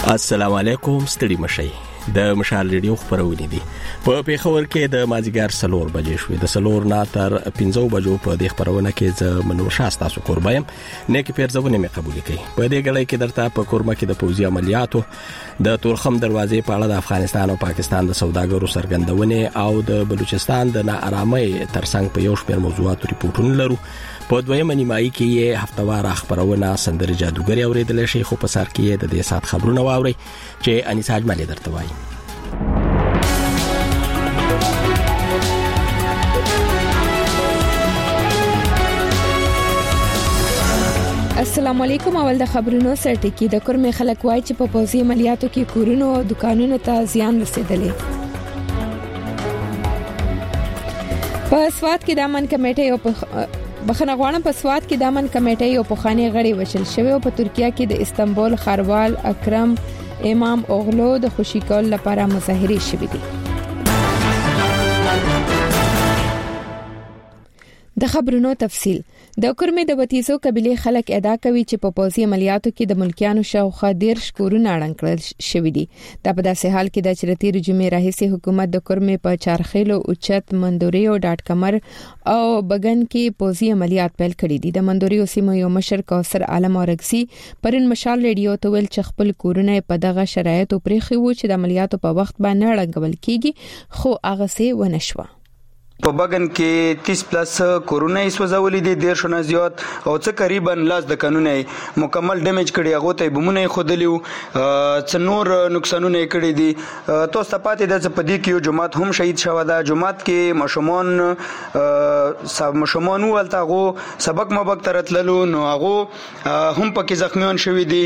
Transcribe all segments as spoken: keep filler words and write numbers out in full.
السلام علیکم، ستړي مشئ. د مشال ریډیو خبرونه دي. په پیښور کې د مازیګر سلور بجې شوې. د سلور نه تر پنځو بجو په دې خبرونه کې ز منور شاستا سو قربایم نه کې پیرځونه مې قبول کړي. په دې غړې کې درته په کورما کې د پوزي عملیاتو د تورخم دروازې په اړه د افغانستان او پاکستان د سوداګرو سرګندونه او د بلوچستان د ناارامۍ ترڅنګ په یو شمېر موضوعاتو ریپورتونه لرو. په دویمه نیمایي کې یې هفتوار خبرونه سندره جادوګری اوریدل شي، خو په سر کې د دې سات خبرونه واوري چې انیسا اجمالي درته وایي. السلام علیکم. اول د خبرونو سرټکی د کورمې خلک وای چې په پوزي عملیاتو کې کورونو او دکانونو ته زیان رسیدلی. په سواد کې د امن کمیټې او په بخنه غواړم په سواد کې د امن کمیټې او پخوانی غړي وشل شوی او په ترکیه کې د استنبول خاروال اکرم امام اوغلو د خوشی کول لپاره مظاهرې شوې دي. د خبرونو تفصیل. د کورمې د وتیزو قبيله خلک ادعا کوي چې په پوزي عملیاتو کې د ملکیانو شاوخوا ډیر شکورونه اړنګ کړل شوې دي. دا په داسې حال کې د چرتي رجمې راهیسي حکومت د کورمې په چارخیلو اوچت مندوري او ډاټ کمر او بغن کې پوزي عملیات پیل کړي دي. د مندوري سیمو یو مشر کوثر عالم اورګسي پرن مشال ریډیو ته ویل چې خپل کورونه په دغه شرایطو پرېخي وو چې د عملیاتو په وخت باندې اړنګول کیږي، خو هغه څه ونشوه. په بغن کې تیس پلس کورونا ایسوزولې دي، ډیر شونه زیات او څه قریبا لاس د قانوني مکمل ډیمیج کړي، هغه ته بمونه خودلیو، څ نور نقصانونه کړي دي. تاسو ته پاتې د په دې کې یو جماعت هم شهید شو. دا جماعت کې مشمون سب مشمون ولته غو سبق مبک ترتللو نو هغه هم پکې زخمیان شوي دي.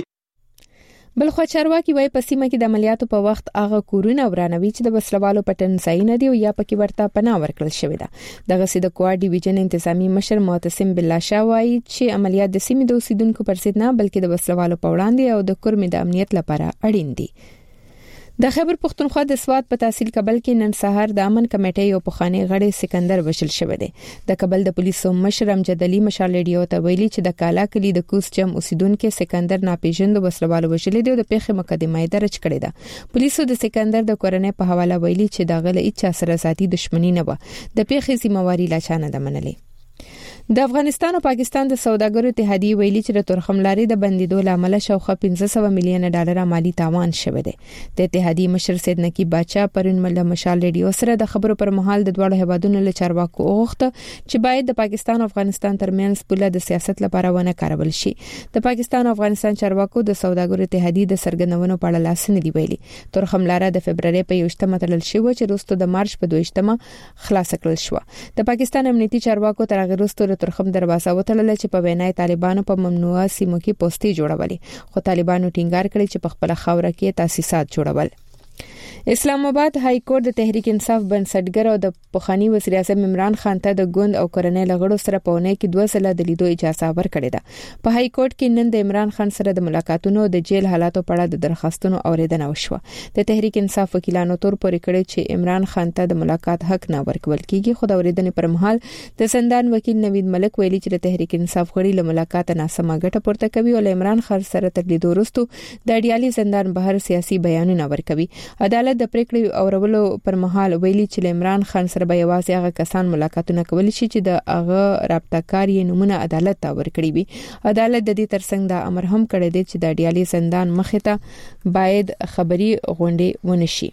بل خو چارواکي وای په سیمه کې د عملیاتو په وخت هغه کورونه ورانوي چې د بسلوالو پټن ځای نه دی او یا پکې ورته پناه ورکړل شوی ده. دغه سید کوار ډیویژن انتظامی مشر معتصم بالله شاه وای چې عملیات د سیمې د اوسیدونکو پر ضد نه بلکې د بسلوالو په وړاندې او د کورمې د امنیت لپاره اړین دي. د خیبر پختونخوا د سواد په تحصیل کابل کې نن سهار د امن کمیټې او پخوانی غړي سکندر وشل شوی دی. د کابل د پولیسو مشر امجد علي مشال ریډیو ته ویلي چې د کالا کلی د کوس جم اوسیدونکو سکندر ناپېژند وسلوال وشل دي او د پیښې مقدمه درج کړې ده. پولیسو د سکندر د کورنۍ په حواله ویلي چې د غل اچا سره ذاتي دښمنی نه و، د پیښې ذمہواری لا چانه ده منلې. د افغانستان او پاکستان د سوداګرو اتحادیه ویلي چې د تورخم لارې د بندیدو لامل شاوخوا پنځه سوه میلیون ډالر مالی تاوان شوه دی. د اتحادیه مشر سید نقیب باچا پرون مل مشال ریډیو سره د خبرو پر مهال د دوه هیوادونو له چارواکو وغوښته چې باید د پاکستان او افغانستان ترمنځ پوله د سیاست لپاره ونه کارول شي. د پاکستان او افغانستان چارواکو د سوداګرو اتحادیه د سرګندونو په اړه لاسنه دی ویلي. تورخم لاره د فبرवरी په یوشتمه تلل شو چې وروسته د مارچ په دویشتمه خلاص کړل شو. د پاکستان امنیتي چارواکو تر هغه وروسته تورخم دروازه وتړل چې په وینای طالبانو په ممنوعه سیمو کې پوسټي جوړولې، خو طالبانو ټینګار کړی چې په خپل خاوره کې تاسیسات جوړول. اسلام آباد های کورټ د تحریک انصاف بنسټګر او د پخوانی وزیر اعظم عمران خان ته د ګوند او کورنۍ لغړو سره په ونه کې دوه ځله د لیدو اجازه ورکړې ده. په های کورټ کې نن د عمران خان سره د ملاقاتونو د جیل حالاتو په اړه د درخواستونو اوریدنه وشوه. د تحریک انصاف وکیلانو تور پورې کړی چې عمران خان ته د ملاقات حق نه ورکول کیږي، خو د اوریدنې پر مهال د زندان وکیل نوید ملک ویلي چې د تحریک انصاف غړي له ملاقات نه سمه ګټه پورته کوي او عمران خان سره تر لیدو وروسته د اډیالي زندان بهر سیاسي بیانونه ورکوي. عدالت د پریکړې او ورولو پر مهال ویلي چې عمران خان سره به یوازې هغه کسان ملاقاتونه کولی شي چې د هغه رابطه کار یې نمونه عدالت ته ورکړي وي. عدالت د دې ترڅنګ دا امر هم کړی دی چې د اډیالي زندان مخې ته باید خبري غونډې ونشي.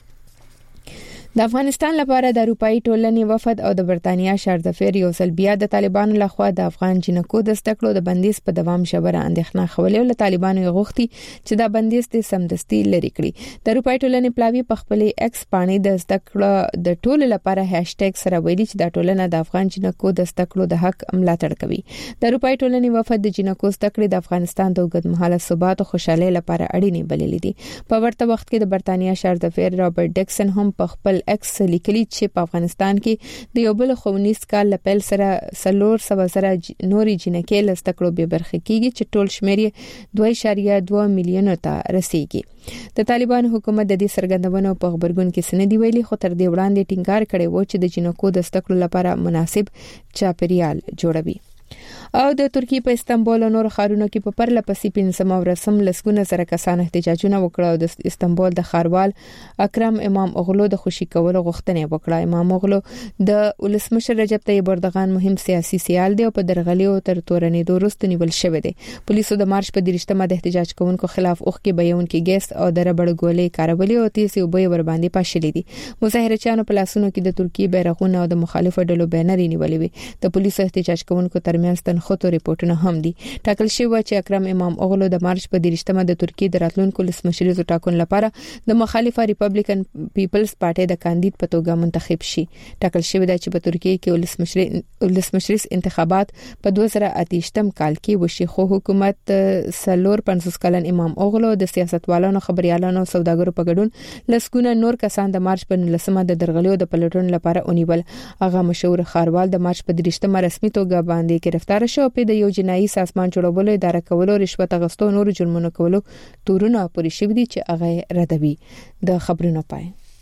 د افغانستان لپاره د اروپאי ټولنې وفد او د برتانیا شاردفیر یو ځل بیا د طالبانو لخوا د افغان جنکو د زدکړو د بندیز په دوام ژوره اندېښنه خولې او طالبانو غوښتي چې دا بندیز د سمدستي لري کړي. د اروپאי ټولنې پلاوی په خپل ایکس باندې د زدکړو د ټولو لپاره هاشټګ سره ویلي چې دا ټولنه د افغان جنکو د زدکړو د حق ملاتړ کوي. د اروپאי ټولنې وفد د جنکو زدکړې د افغانستان د اوږدمهاله ثبات او خوشحالۍ لپاره اړینې بللې دي. په ورته وخت کې د برتانیا شاردفیر رابرټ ډیکسن هم په خپل ایکس لیکلي چې په افغانستان کې د یو بل خونیس کال لپاره سره سلور سو سره نوري جنکې لستکړو به برخه کیږي چې ټول شمیر دوه اعشاریه دوه میلیون ته رسیږي. د طالبان حکومت د دې سرګندونو په خبرګون کې سندې ویلي، خو تر دې وړاندې ټینګار کړی و چې د جنکو د استکړو لپاره مناسب چاپیریال جوړوي. او د ترکیه په استانبول او نور ښارونو کې په پرله پسې پنځم ورځم لسګونه زره کسان احتجاجونه وکړه او د استانبول د ښاروال اکرم امام اوغلو د خوشي کولو غوښتنه وکړه. امام اوغلو د ولسمشر رجب طيب اردوغان مهم سیاسي سیال دی او په درغلي او تر تورنې دوروست نیول شوی دی. پولیسو د مارچ په درشتمه د احتجاج کوونکو خلاف اوخکې بیانونکي ګیس او دربړ ګولې کارولې او تیزي وبې ور باندې پاشلې دي. مظاهرچیانو په لاسونو کې د ترکیه بیرغونه او د مخالفو ډلو بینرې نیولې وي. د پولیسو احتجاج کوونکو ترمنځ خطو ریپورتونه هم دي. ټاکل شوی چې اکرم امام اوغلو د مارچ په درشتمه د ترکیه د راتلونکو ولسمشریزو ټاکنو لپاره د مخالفه ریپبلیکن پیپلز پارټي د کاندید په توګه منتخب شي. ټاکل شوی دی چې په ترکیه کې ولسمشری ولسمشریز انتخابات په دوه زره اتهشتم کال کې وشي، خو حکومت سلور پنځوس کلن امام اوغلو د سیاستوالانو، خبريالانو او سوداګرو په ګډون لسګونه نور کسان د مارچ په نولسمه د درغلیو د پلټون لپاره ونیول. هغه مشهور ښاروال د مارچ په درشتمه رسمي توګه باندې گرفتار شو په د یو جنایي سازمان جوړولو، اداره کولو، رشوت اخیستو، نور جرمونو کولو تورونه پوری شوی دي چې هغه ردوي. د خبرونو پای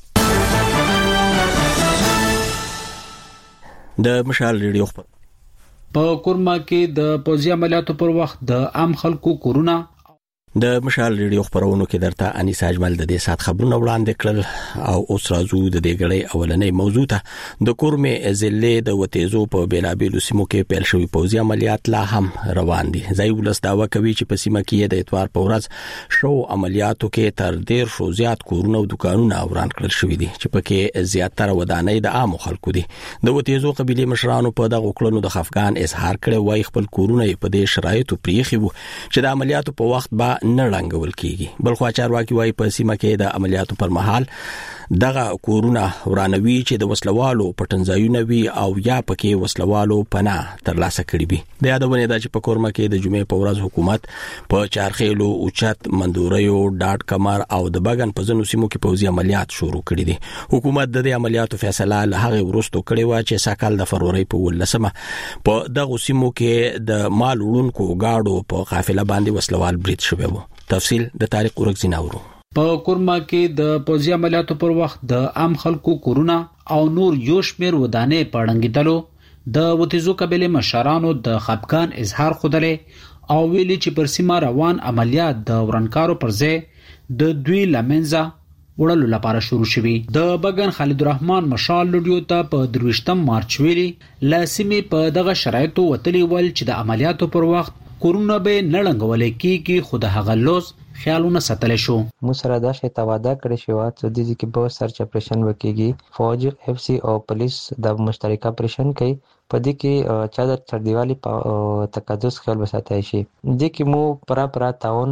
د مشال ریډیو خبر په کورما کې د پوځي عملیاتو پر وخت د عام خلکو کورونه د مشال ریډیو خبرونو کې درته انیسا اجمل د دې سات خبرونه وړاندې کړل او اوس راځو د دې غړې اولنې موضوع ته. د کورمې ضلع د وتیزو په بیلابیلو سیمو کې پیل شوی پوځي عملیات لا هم روان دي. ځای ولس داوا کوي چې په سیمه کې د اتوار په ورځ شو عملیاتو کې تر ډیر شو زیات کورونه او دکانونه وران کړل شوی دي چې پکې زیاتره ودانۍ د عام خلکو دي. د وتیزو قبيله مشرانو په دغه کړنو د خفقان اظهار کړي وای خپل کورونه په دې شرایطو پریخي وو چې د عملیاتو په وخت با نه رنګول کیږي. بلخو چارواکي وایي په سیمه کې د عملیاتو پر مهال دغه کورونه ورانوي چې د وسلوالو پټنځایونه وي او یا پکې وسلوالو پناه ترلاسه کړي وي. د یادونه ده چې په کورما کې د جمعې په ورځ حکومت په چارخېلو، اوچت، مندوریو، ډاټ کمر او د بغن په ځینو سیمو کې پوځي عملیات شروع کړي دي. حکومت د دې عملیاتو فیصله له هغه وروسته کړې و چې ساکال د فروری په ولسمه په دغه سیمو کې د مال وړونکو گاډو په قافله باندې وسلوال برید شوی و. تفصیل د تاریخ ورک زیناورو. په کورما کې د پوځي عملیاتو پر وخت د عام خلکو کورونه او نور یو شمیر ودانې پړنګیدلو. د وتیزو قبيله مشرانو د خفقان اظهار خوده او ویلي چې پر سیمه روان عملیات د ورانکارو پر ځای د دوی لمنځه وړلو لپاره شروع شوي. د بغن خالد الرحمن مشال لډیو ته په درویشتم مارچ ویلي لاسمې په دغه شرایطو وتلی ول چې د عملیاتو پر وخت کورونه به نړنګول کیږي، خو د هغه لوز خیالونه ساتل شو. مو سره دا شی تواده کړی شو چې د دې کې به سرچ اپریشن وکړي. فوج، اف سی او پولیس د مشترک اپریشن کوي. په دې کې چا د چردیوالي په تقدس خیال وساتای شي. د کې مو پرا پرا تعاون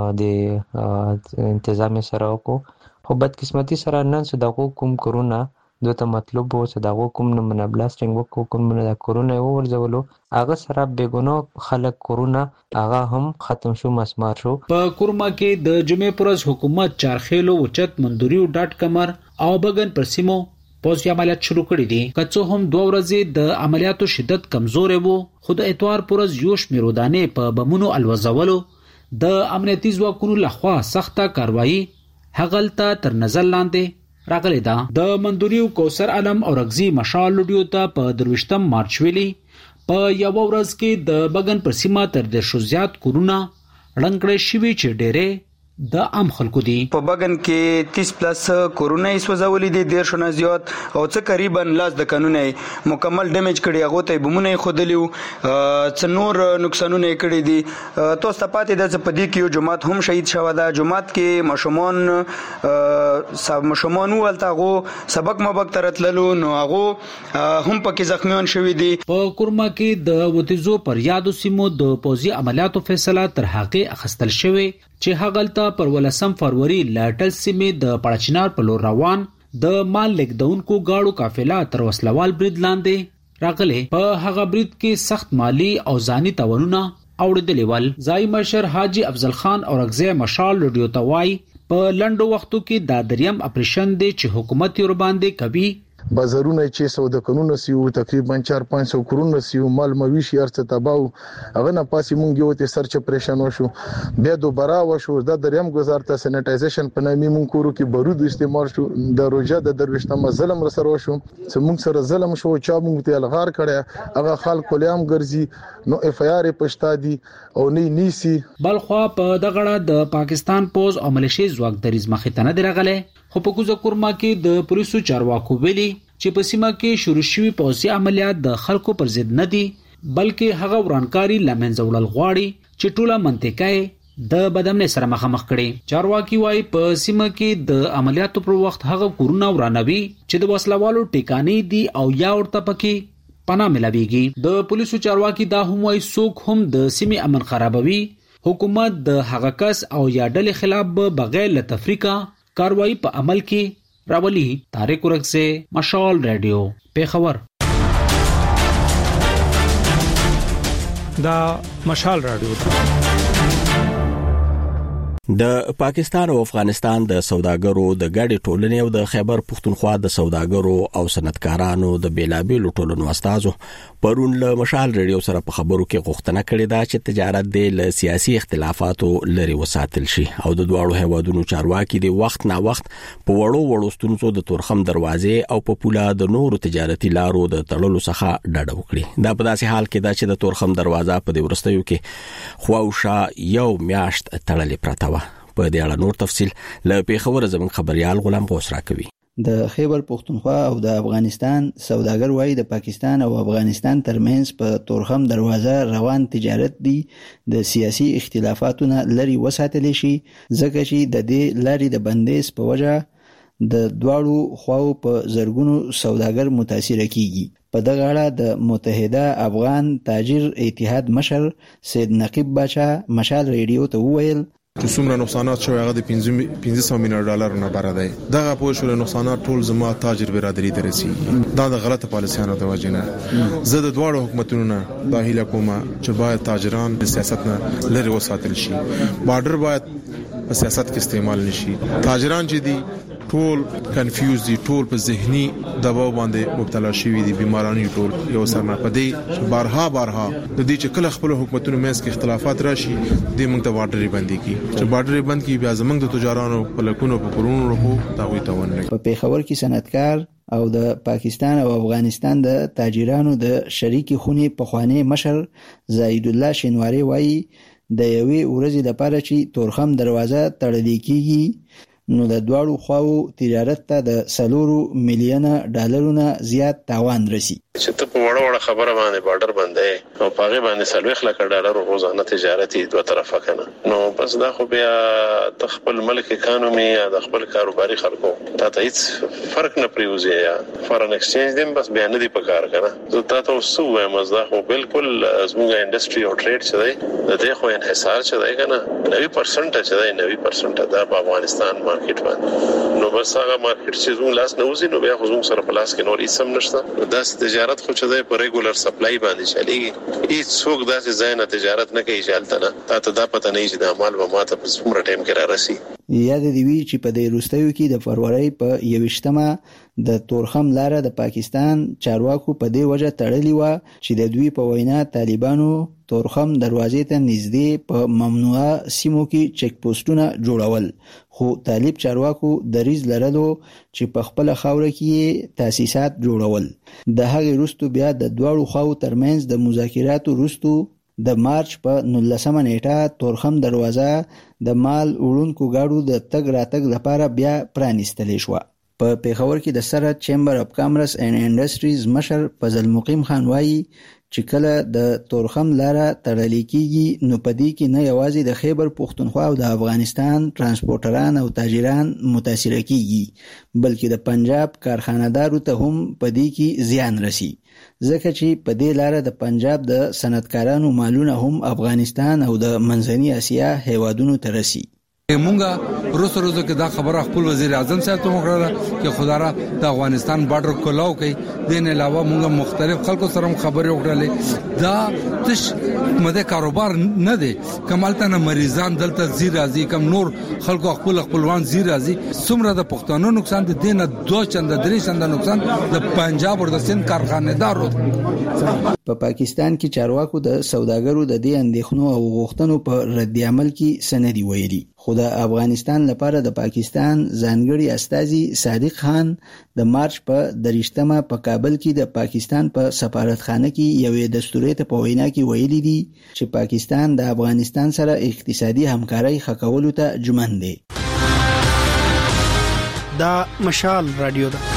د تنظیم سره وکړو. خو بدقسمتي سره نن صدقو کوم کرونا دوته مطلب وو صدقو کوم نه من بلاستینګ وکړو، کوم نه د کرونا ورزولو هغه سره بیګونو خلک کرونا هغه هم ختم شو، مسمار شو. په کورما کې د جمعې پر ورځ حکومت چارخېلو، اوچت، مندوریو، ډاټ کمر او بغن پر سیمو پوځي عملیات شروع کړي دي. کڅو هم دوه ورځې د عملیاتو شدت کمزور وو، خو د اتوار پر ورځ یو شمیر ودانې په بمونو الوزولو د امنیتي ځواکونو لخوا سخته کاروایی هغلته تر نظر لاندې راغلی ده. د مندوریو کوثر علم او رغزي مشال لډیو ته په درویشتم مارچ ویلي په یو ورځ کې د بغن پر سیمه تر د شو زیات کورونه رنګړې شوي چې ډېرې د عام خلکو دي. په بغن کې تیس پلس کورونه سوځولې دي، ډیر شونه زیات او څه قریبا لاس د قانون مکمل ډیمیج کړي، هغه ته بمونه خودلیو، څه نور نقصانونه کړي دي. تاسو ته پاتې ده چې په دې کې یو جماعت هم شهید شوی ده. جماعت کې مشمون سب مشمون ولتاغو سبق مبک ترتللو نو هغه هم پکې زخمیان شوی دي. په کورما کې د وتیزو پر یادو سیمو د پوځي عملیاتو فیصله تر هغه اخستل شوی چې هغلته پر ولسم فروری لاټل سیمې د پړچنار په لور روان د مال لیکدونکو گاړو قافله تر وسلوال برید لاندې راغله. په هغه برید کې سخت مالی او ځاني تاوانونه اوړېدلې ول. ځای مشر حاجی افضل خان او رغزه مشال لډیو توای په لندو وختو کې د دریم اپریشن دی چې حکومت یې ور باندې کوي بازارونه چې سو د قانون سیو تقریبا چار پنځه سوه کرونه سیو مال مویشي ارڅ تباو هغه نه پاسې مونږ یو ته سرچ اپریشن وشو بیا دوباره وشو د دریم گزار ته سینټایزیشن په نامې مونږ کورو کې بارود استعمال شو د روجا د دروښتمه ظلم را سره وشو چې مونږ سره ظلم شو چا مونږ ته الغار کړي هغه خلک کولیام ګرځي نو اف ای آر پښتا دي او نه نیسی بلخوا په دغه د پاکستان پوز او ملیشي ځواک دریز مخې ته نه درغله خو په کوزه کورما کې د پولیسو چارواکو ویلي چې په سیمه کې شروع شوی پوځي عملیات د خلکو پر ضد نه دي بلکې هغه ورانکاري لمنځه وړل غواړي چې ټوله منطقه د بدامنۍ سره مخامخ کړي چارواکي وايي په سیمه کې د عملیاتو پر وخت هغه کورونه ورانوي چې د وسلوالو ټیکانې دي او یا ورته پکې پناه ملويږي د پولیسو چارواکي دا هم وايي څوک هم د سیمې امن خرابوي حکومت د هغه کس او یا ډلې خلاف بغیر له تفریقه کاروایی په عمل کې راولي. طارق ورک سے مشال ریڈیو پیښور. دا مشال رادیو د پاکستان او افغانستان د سوداګرو د ګډې ټولنې او د خیبر پښتونخوا د سوداګرو او صنعتکارانو د بیلابېلو ټولنو استازو پرون له مشال ریډیو سره په خبرو کې غوښتنه کړې ده چې تجارت د سیاسي اختلافاتو لري وساتل شي او د دوه هیوادونو چارواکي د وخت نا وخت په وړو وړو ستونزو د تورخم دروازې او په پوله د نورو تجارتي لارو د تړلو څخه ډډه وکړي. دا په داسې حال کې ده چې د تورخم دروازه په دې ورستیو کې خواوشا یو میاشت تړلې پراته. په دې اړه نور تفصيل له پیښور زموږ خبريال غلام غوث راکوي. د خیبر پښتونخوا او د افغانستان سوداګر وايي د پاکستان او افغانستان ترمنځ په تورخم دروازه روان تجارت دی د سیاسي اختلافاتونو لري وساتل شي ځکه چې د دې لارې د بندیز په وجه د دواړو خواو په زرګونو سوداګر متاثر کیږي. په دغه اړه د متحده افغان تاجر اتحاد مشر سید نقیب بچا مشال ریډیو ته وویل چې څومره نقصانات شوی هغه د پنځه سوه میلیون ډالر نه بره دی. دغه پوه شو نقصانات ټول زما تاجر برادری ته رسیږي. دا د غلطه پالیسیانو د وجې نه زه د دواړو حکومتونو نه دا هیله کوم چې باید تاجران د سیاست نه لري وساتل شي. بارډر باید په سیاست کې استعمال نشي. تاجران چې دي ټول کنفیوز دي ټول په ذهني دباو باندې مبتلا شوي دي بیمارانی ټول یو سره په دې بارها بارها د دې چې کله خپل حکومتونو مېس کې اختلافات راشي د موږ ته بارډر بندي کی چې بارډر بند کی بیا زمنګ د تجارانو په لکونو په کرونو رکو دا وي تاون نه. په پیښور کې صنعتکار او د پاکستان او افغانستان د تاجرانو د شریک خونی په خوانی مشر زاید الله شینواری وایي د یوې ورځې لپاره چې تورخم دروازه تړل کیږي نو د دواړو خواو تجارت ته د سلورو میلیونه ډالرونه زیات تاوان رسی. چې ته په وړه وړه خبره باندې بارډر باندې او پاغه باندې سلوخ لکه ډالر روزانه تجارتي دوه طرفه کنه نو بس دا خو بیا د خپل ملک اکانومي یا د خپل کاروباري خلکو ته هیڅ فرق نه پریوزي یا فارن ایکسچینج دیم بس بیا نه دی په کار کنه. زه تاسو وسو وایم مزدا خو بالکل زموږه انډستری او ټریډ چې دی د دې خو انحصار چې دی کنه نوي پرسنټ چې دی نوي پرسنټ دا په افغانستان مارکیټ باندې نو بس هغه مارکیټ چې زموږ لاس نه وزي نو بیا خو زموږ سره په لاس کې نور هیڅ هم نشته. دا تجارت خو چې دی په ریګولر سپلای باندې چلیږي. هیڅ څوک داسې ځای نه تجارت نه کوي چې الته نه تا ته دا پته نه چې د مال به ماته په څومره ټایم کې را رسي. یاد دی وی چې په دې روستیو کې د فروری په یوشتمه د تورخم لاره د پاکستان چارواکو په دې وجه تړلې و چې د دوی په وینا طالبانو تورخم دروازې ته نږدې په ممنوعه سیمو کې چک پوسټونه جوړول خو طالب چارواکو دریز لرلو چې په خپل خاور کې تاسیسات جوړول. د هغې وروسته بیا د دواړو خواو ترمنځ د مذاکراتو وروسته د مارچ په نولسمه نیټه تورخم دروازه د مال وړونکو گاډو د تګ راتګ لپاره بیا پرانیستل شو. په پیښور کې د سره چیمبر اف کامرس اینڈ انډستریز مشر فضل مقیم خان وایي چې کله د تورخم لاره تړل کېږي نو په دې کې نه یوازې د خیبر پښتونخوا او د افغانستان ترانسپورټران او تاجران متاثر کېږي بلکې د پنجاب کارخانه‌دارو ته هم په دې کې زیان رسی ځکه چې په دې لاره د پنجاب د صنعتکارانو مالونه هم افغانستان او د منځنۍ اسیا هیوادونو ته رسی. مونږه روز روز کې دا خبره خپل وزیر اعظم صاحب ته وکړه چې خدای د افغانستان بارډر کولاو کوي دین علاوه مونږه مختلف خلکو سره خبرې وکړلې دا تش مده کاروبار نه دی کمالته نه مریضان دلته زی راځي کم نور خلکو خپل خپلوان زی راځي څومره د پښتنو نقصان د دینه دوه چند درې چند نقصان د پنجاب او د سند کارخانه‌دارو په پاکستان کې چارواکو د سوداګرو د دې اندېښنو او غوښتنو په رد عمل کې سندي ویلي خو د افغانستان لپاره د پاکستان ځانګړي استازي صادق خان د مارچ په دریشتمه په کابل کې د پاکستان په سفارتخانه کې یوې دستوري ته په وینا کې ویلي دي چې پاکستان د افغانستان سره اقتصادي همکاري خکولو ته جمن دی. دا مشال رادیو ده.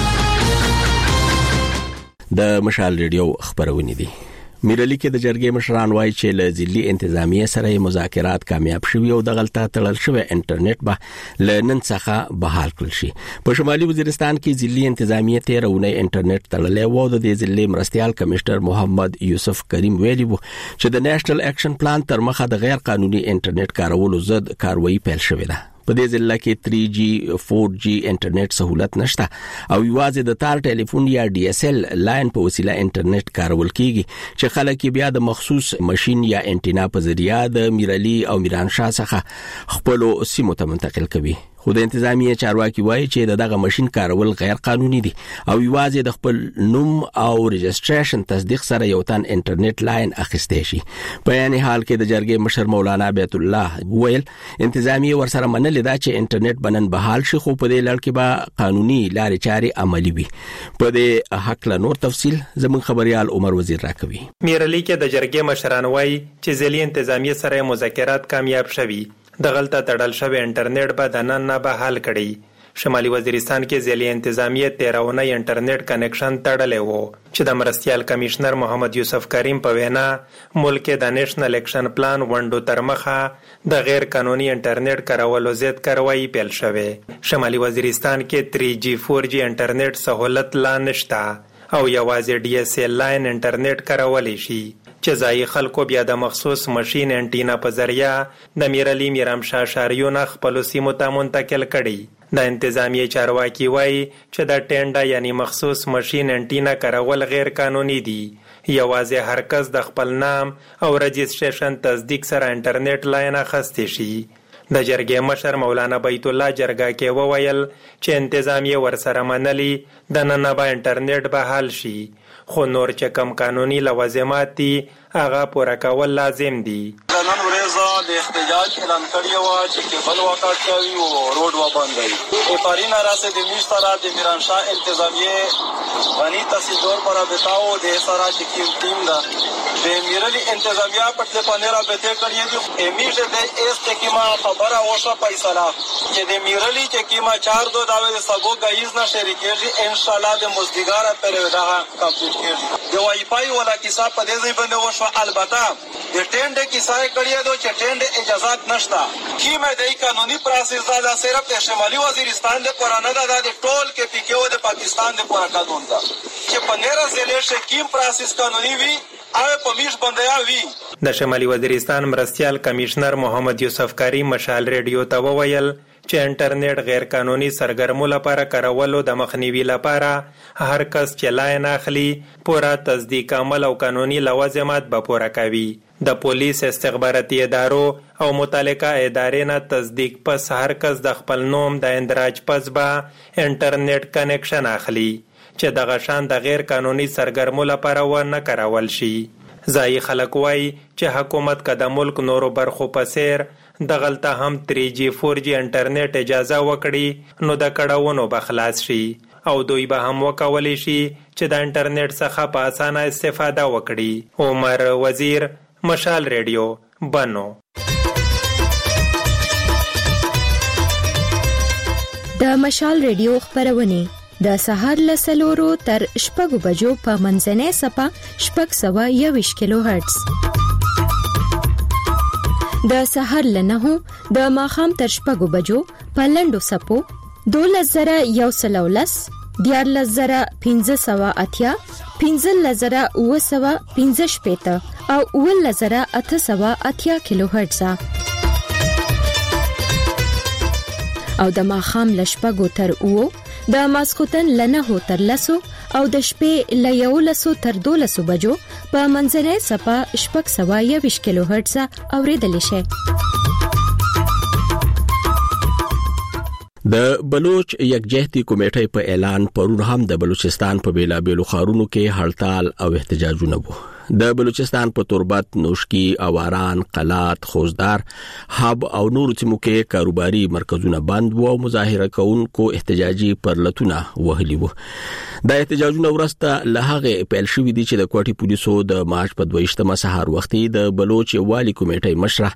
د مشال رادیو خبرونه دي. میرلی کې د جرګې مشران وایي چې له ځلي انتظامیه سره مذاکرات کامیاب شوي او د غلطه تړل شوی انټرنیټ به لنن څخه بحال کړل شي. په شمالي وزیرستان کې ځلي انتظامیه تیرونه انټرنیټ تړلې و د دې ځلي مرستيال کمشنر محمد یوسف کریم ویلي وو چې د نېشنل اکشن پلان تر مخه د غیر قانوني انټرنیټ کارولو ضد کاروایی پیل شوې ده. په دې ځل کې تھری جی فور جی انټرنیټ سہولت نشته او یوازې د تار ټلیفون یا ډي اس ال لاین په وسیله انټرنیټ کارول کیږي چې خلک بیا د مخصوص ماشين یا انټینا په ذریعہ د میرالي او میرانشاه څخه خپل سیمو ته منتقل کوي. خو د انتظامیه چارواکي وایي چې دغه ماشين کارول غیر قانوني دي او یوازې د خپل نوم او ريجستریشن تصدیق سره یو تن انټرنیټ لاین اخیستې شي. په یعنی حال کې د جرګې مشر مولانا بیت الله ویل انتظامیه ورسره منل دا چې انټرنیټ بنن بحال شي خو په دې لړ کې به قانوني لارې چارې عملی وي. په دې حق له نور تفصيل زمون خبريال عمر وزیر راکوي. میرلی کې د جرګې مشران وایي چې ځلي انتظامیه سره مذاکرات کامیاب شوي. د غلطه تړل شوی انټرنیټ به د نن نه بحال کړي. شمالي وزیرستان کې ځلي انتظامیه تیرونه انټرنیټ کنکشن تړلې وو چې د مرستيال کمشنر محمد یوسف کریم په وینا ملک د نېشنل اکشن پلان وندو تر مخه د غیر قانوني انټرنیټ کارولو ضد کاروایی پیل شوه. شمالي وزیرستان کې تھری جی فور جی انټرنیټ سہولت لا نشته او یوازې ډي اس ال لاین انټرنیټ کارولای شي چې ځای خلکو بیا د مخصوص ماشين انټینا په ذریعہ د میرالي میرامشاه شاریونه خپل سیمو ته منتقل کړي. د انتظامیه چارواکي وایي چې د ټینډا یعنی مخصوص ماشين انټینا کارول غیر قانوني دي. یوازې هر کس د خپل نام او رجسټریشن تصدیق سره انټرنیټ لاین اخیستی شي. د جرګې مشر مولانا بیت الله جرګه کې وویل چې انتظامیه ورسره منلي د نن به انټرنیټ بحال شي خو نور چې کم قانوني لوازمات دي هغه پوره کول لازم دي. نن ورځ د احتجاج اعلان کړی و چې کېبل وقات کوي او روډ و باندې افارین راځي د میشترا د میرانشاه انتظامیه غنی تاسیدور پر بتاو د سارا چې ټیم دا د میرلی انتظامیه په خپل باندې را بته کړی دي امیشه د اس تکیما خبره وشو فیصله چې د میرلی چې کیما چار دو داوی سبو گایز نه شریکېږي ان شاء الله د مزدګار پر ودا کمپلیټ کیږي. د وای فای ولا کیسه په دې ځای باندې وشو البته د ټینډ کیسه کړی دی چې ټینډ اجازهات نشته کیما د قانوني پروسس دا صرف د شمالي وزیرستان د پرانه د ټول کې پی کېو د پاکستان د پورا قانون دا چې په نړۍ زله شي کیم پروسس قانوني وي او په میش باندې وي. د شمالي وزیرستان مرستيال کمشنر محمد یوسف کریم مشال ریډیو ته وویل چې انټرنیټ غیر قانوني سرګرمو لپاره کارولو د مخنیوي لپاره هر کس چې لاین اخلي پورا تصدیق عمل او قانوني لوازمات به پوره کوي. د پولیس استخباراتي ادارو او متعلقه ادارې نه تصدیق پس هر کس د خپل نوم د اندراج پس به انټرنیټ کنکشن اخلي چې دغه شان د غیر قانوني سرګرمو لپاره و نه کارول شي. ځای خلک وایي چې حکومت که د ملک نورو برخو په څیر د غلطه هم تھری جی فور جی انټرنیټ اجازه وکړي نو د کړهونو به خلاص شي او دوی به هم وکولی شي چې د انټرنیټ څخه په اسانه استفاده وکړي. عمر وزیر، مشال ریډیو، بنو. د مشال ریډیو خبرونه د سهار له سلورو تر شپږو بجو په منځنۍ صفه شپږ سوه یوویشت کیلو هرتز، د سهار له نهو د ماښام تر شپږو بجو په لنډو صفو دولس زره یو سل او لس، دیارلس زره پنځه سوه اتیا، پنځلس زره اوه سوه پنځه شپېته او اوولس زره اته سوه اتیا کیلو هرتز. او د ماخام لشپګو تر او د ماسخوتن لنه هو تر لسو او د شپې ل یولسو تر دولسو بجو په منځنۍ صفه شپږ سوه یویشت کیلو هرتز اوریدل شي. د بلوچ یکجهتي کمیټې په اعلان پرون هم د بلوچستان په بیلابیلو ښارونو کې هړتال او احتجاجونه وو. د بلوچستان په تربت، نوشکی، اواران، قلات، خوزدار، حب او نور سیمو کې کاروباري مرکزونه بند وو او مظاهره کوونکو احتجاجي پرلتونه وهلي وو. د احتجاجونو ورسته له هغه پیل شوې دي چې د کوټي پولیسو د مارچ په دویشتمه سهار وختي د بلوچ والی کمیټې مشره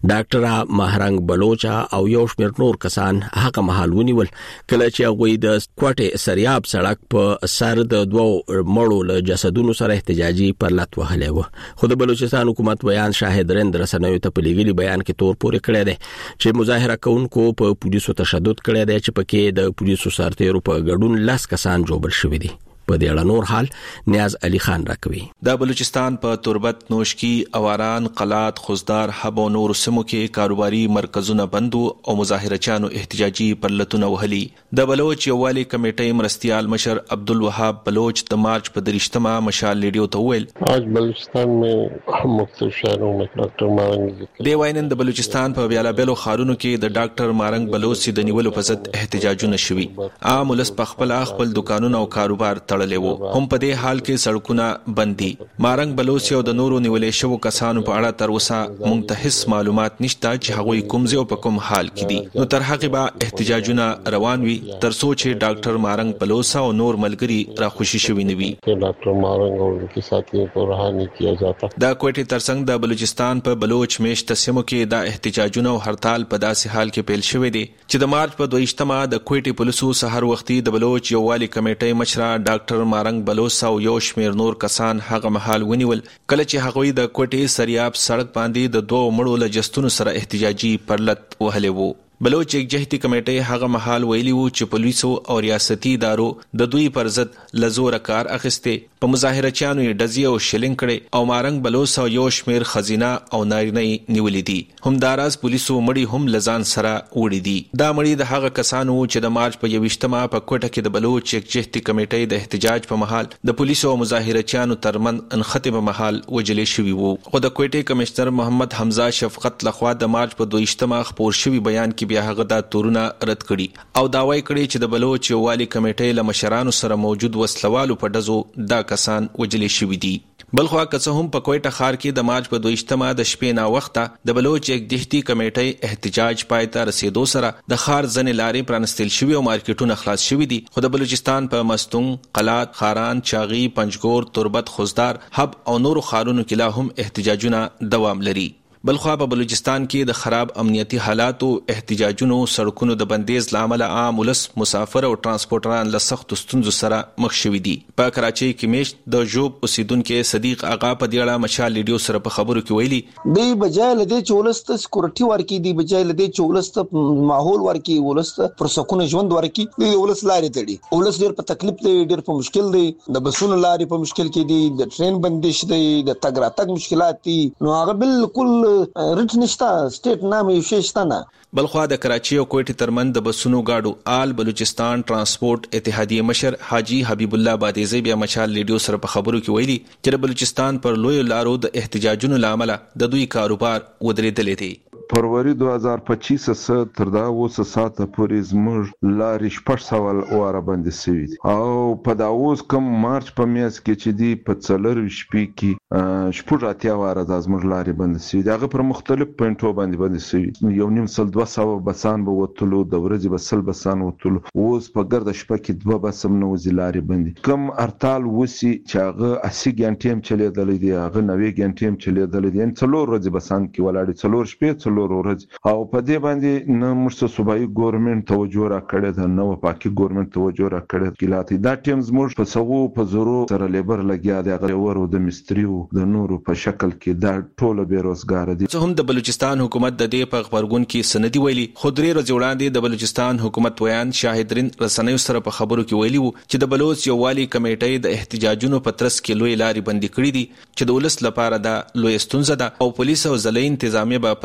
ډاکټر ماهرنګ بلوچ او یو شمېر نور کسان هغه مهال ونیول کله چې هغه د کوټي سریاب سړک په سر د دوو مړو له جسدونو سره احتجاجي پرلت وهلې و. خو د بلوچستان حکومت بیان شاهد رند رسنیو ته په لګیلي بیان کې تور پورې کړی دی چې مظاهره کوونکو په پولیسو تشدد کړی دی چې پکې د پولیسو سرتیرو په ګډون لاس کسان جوړ شوي دي. په دې اړه نور حال نیاز علي خان راکوي. د بلوچستان په تربت، نوشکی، اواران، قلات، خوزدار، حب او نور سیمو کې کاروباري مرکزونه بندو او مظاهرچانو احتجاجي پرلتونه وهلي. د بلوچ یووالي کمیټې مرستيال مشر عبدالوهاب بلوچ د مارچ په دریشتمه مشال لیډیو ته ویل آج بلوچستان میں مختلف شهروں میں ڈاکٹر مارنګ دی واینن د بلوچستان په بیلابیلو ښارونو کې د ډاکټر مارنګ بلوچ د نیولو په ضد احتجاجونه شوي. عام ولس په خپل خپل دکانونه او کاروبار تړلې وو. هم په دې حال کې سړکونه بندي. مارنګ بلوچ او د نورو نیولې شوو کسانو په اړه تر اوسه موږ ته هیڅ معلومات نشته چې هغوی کوم ځای او په کوم حال کې دي. نو تر هغه به احتجاجونه روان وي تر څو چې ډاکټر مارنګ بلوچ او نور ملګري را خوشي شوي نه وي. ډاکټر مارنګ او انکي ساتھیوں کو رہا نہیں کیا جاتا. دا کوټي ترڅنګ د بلوچستان په بلوچ میشت سیمو کې د احتجاجونو او هړتال په داسې حال کې پیل شوې دي چې د مارچ په دویشتمه د کوټي پولیسو سحر وختي د بلوچ یووالي کمیټې مشره ډاکټر مارنګ بلوچ او یو شمېر نور کسان هغه مهال ونیول کله چې هغوی د کوټي سریاب سړک باندې د دوه مړو له جسدونو سره احتجاجي پرلت وهلې وو. بلوچ یکجهتي کمیټې هغه مهال ویلي وو چې پولیسو او ریاستي ادارو د دوی پر ضد لزور کار اخیسته. په مظاهرچیانو یې ډزې او شلنګ کړي او مارنګ بلوچ او یو شمېر خزینه او نارینه نیولې دي. همداراز پولیسو مړي هم لزان سره وړي دي. دا مړي د هغه کسانو چې د مارچ په یویشتمه په کوټه کې د بلوچ یکجهتي کمیټې د احتجاج په مهال د پولیسو او مظاهرچیانو ترمن انخته په مهال وجلې شوي وو. خو د کوټې کمشنر محمد حمزه شفقت لخوا د مارچ په دویشتمه خبر شوی بیان کې بیا هغه دا تورونه رد کړي او داوای کړي چې د بلوچ یووالي کمیټې له مشرانو سره موجود وسلوالو په ډزو دا کسان وجلې شوي دي. بلخوا که څه هم په کوټه ښار کې د مارچ په دویشتمه د شپې نا وخته د بلوچ یکجهتي کمیټې احتجاج پای ته رسیدو سره د ښار ځنې لارې پرانستل شوي او مارکیټونه خلاص شوي دي. خو د بلوچستان په مستونګ، قلات، خاران، چاغي، پنجګور، تربت، خوزدار، حب او نورو ښارونو کې لا هم احتجاجونه دوام لري. بلخوا په بلوچستان کې د خراب امنیتي حالاتو، احتجاجونو، سړکونو د بندیز لامل عام ولس، مسافر او ترانسپورټران له سختو ستونزو سره مخ شوي دي. په کراچۍ کې میشت د ژوب اوسیدونکو صدیق آغا په دې اړه مشال لیډیو سره په خبرو کې ویلي دی بجای لدې چولست سکیورټي ورکی دی بجای لدې چولست ماحول ورکی ولست پر سکونه ژوند ورکی دی ولس لارې تړي. ولس ډېر په تکلیف دی، ډېر په مشکل دی. د بسونو لارې په مشکل کې دي، د ټرین بندش دی، د تګ راتګ مشکلات دي. نو هغه بالکل رټ نشته، سټیټ نام یو شی شته نه. بلخوا د کراچۍ او کوټې ترمن د بسونو گاډو آل بلوچستان ترانسپورت اتحادیه مشر حاجی حبیب الله بادیزی بیا مشال لیډیو سره په خبرو کې ویلي چې د بلوچستان پر لوی لارو د احتجاجونو لامل د دوی کاروبار ودرېدلې دي. فروری دو هزار پچیس سه تر دا اوس ساته پورې زموږ لارې شپږ سوه واره بندې شوي دي او په دا اوس کوم مارچ په میاشت کې چې دي په څلرویشت شپې کې شپږ اتیا واره دا زموږ لارې بندې شوي دي. هغه پر مختلف پوینټو باندې بندې شوي. یو نیم سل دوه سوه بسان به وتلو، د ورځې به سل بسان وتلو. اوس په ګرده شپه کې دوه بس هم نه وځي لارې بندې. کوم هړتال وسي چې هغه اسی ګنټې هم چلېدلی دی، هغه نوي ګنټې هم چلېدلی دی. یعنې څلور ورځې بسان کې ولاړې، څلور شپې څلور ورځ. او په دې باندې نه موږ صوبایي ګورنمنت توجه راکړې ده، نه وفاقي ګورنمنت توجه راکړې کیلاتي. دا ټیم زموږ په سوو په زرو سره لیبر لګیا دی، هغه ورو د مستریو د نورو په شکل کې دا ټوله بیروزګار دي. څه هم د بلوچستان حکومت د دې په خبرګون کې سندي ویلي، خو درې ورځې وړاندې د بلوچستان حکومت ویان شاهدرین رسنیو سره په خبرو کې ویلي وو چې د بلوچ یووالي کمیټې د احتجاجونو په ترڅ کې لوی لارې بندي کړې دي چې د ولس لپاره دا لوی ستونزه ده او پولیس او ځلې انتظامیه به په دې اړه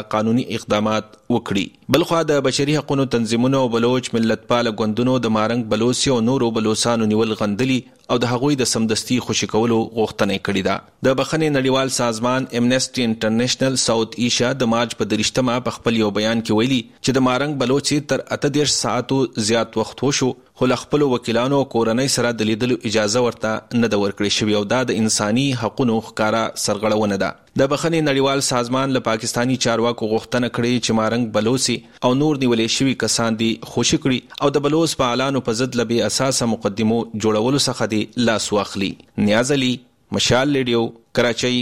قانوني اقدامات وکړي. بلخوا د بشري حقوقو تنظیمونو او بلوچ ملتپال غوندونو د مارنګ بلوچ او نورو بلوچستانو نیول غندلي او د هغوی د سمدستي خوشی کولو غوښتنه کړې ده. د بخښنې نړیوال سازمان امنیسټي انټرنیشنل ساوث ایشیا د مارچ په دریشتمه په خپل یو بیان کې ویلي چې د مارنګ بلوچ تر اته دېرش ساعتو زیات وخت وشو خو له خپل وکیلانو او کورنۍ سره د لیدلو اجازه ورته نه ده ورکړې شوې او دا د انساني حقوقو ښکارا سرغړونه ده. د بخښنې نړیوال سازمان له پاکستانی چارواکو غوښتنه کړې چې مارنګ بلوچ او نور نیولې شوي کسان دي خوشي کړي او د بلوچ په اعلانو په ضد لبي اساسه مقدمو جوړولو څخه دي لاس واخلي. نیاز علي، مشال ریډیو، کراچۍ.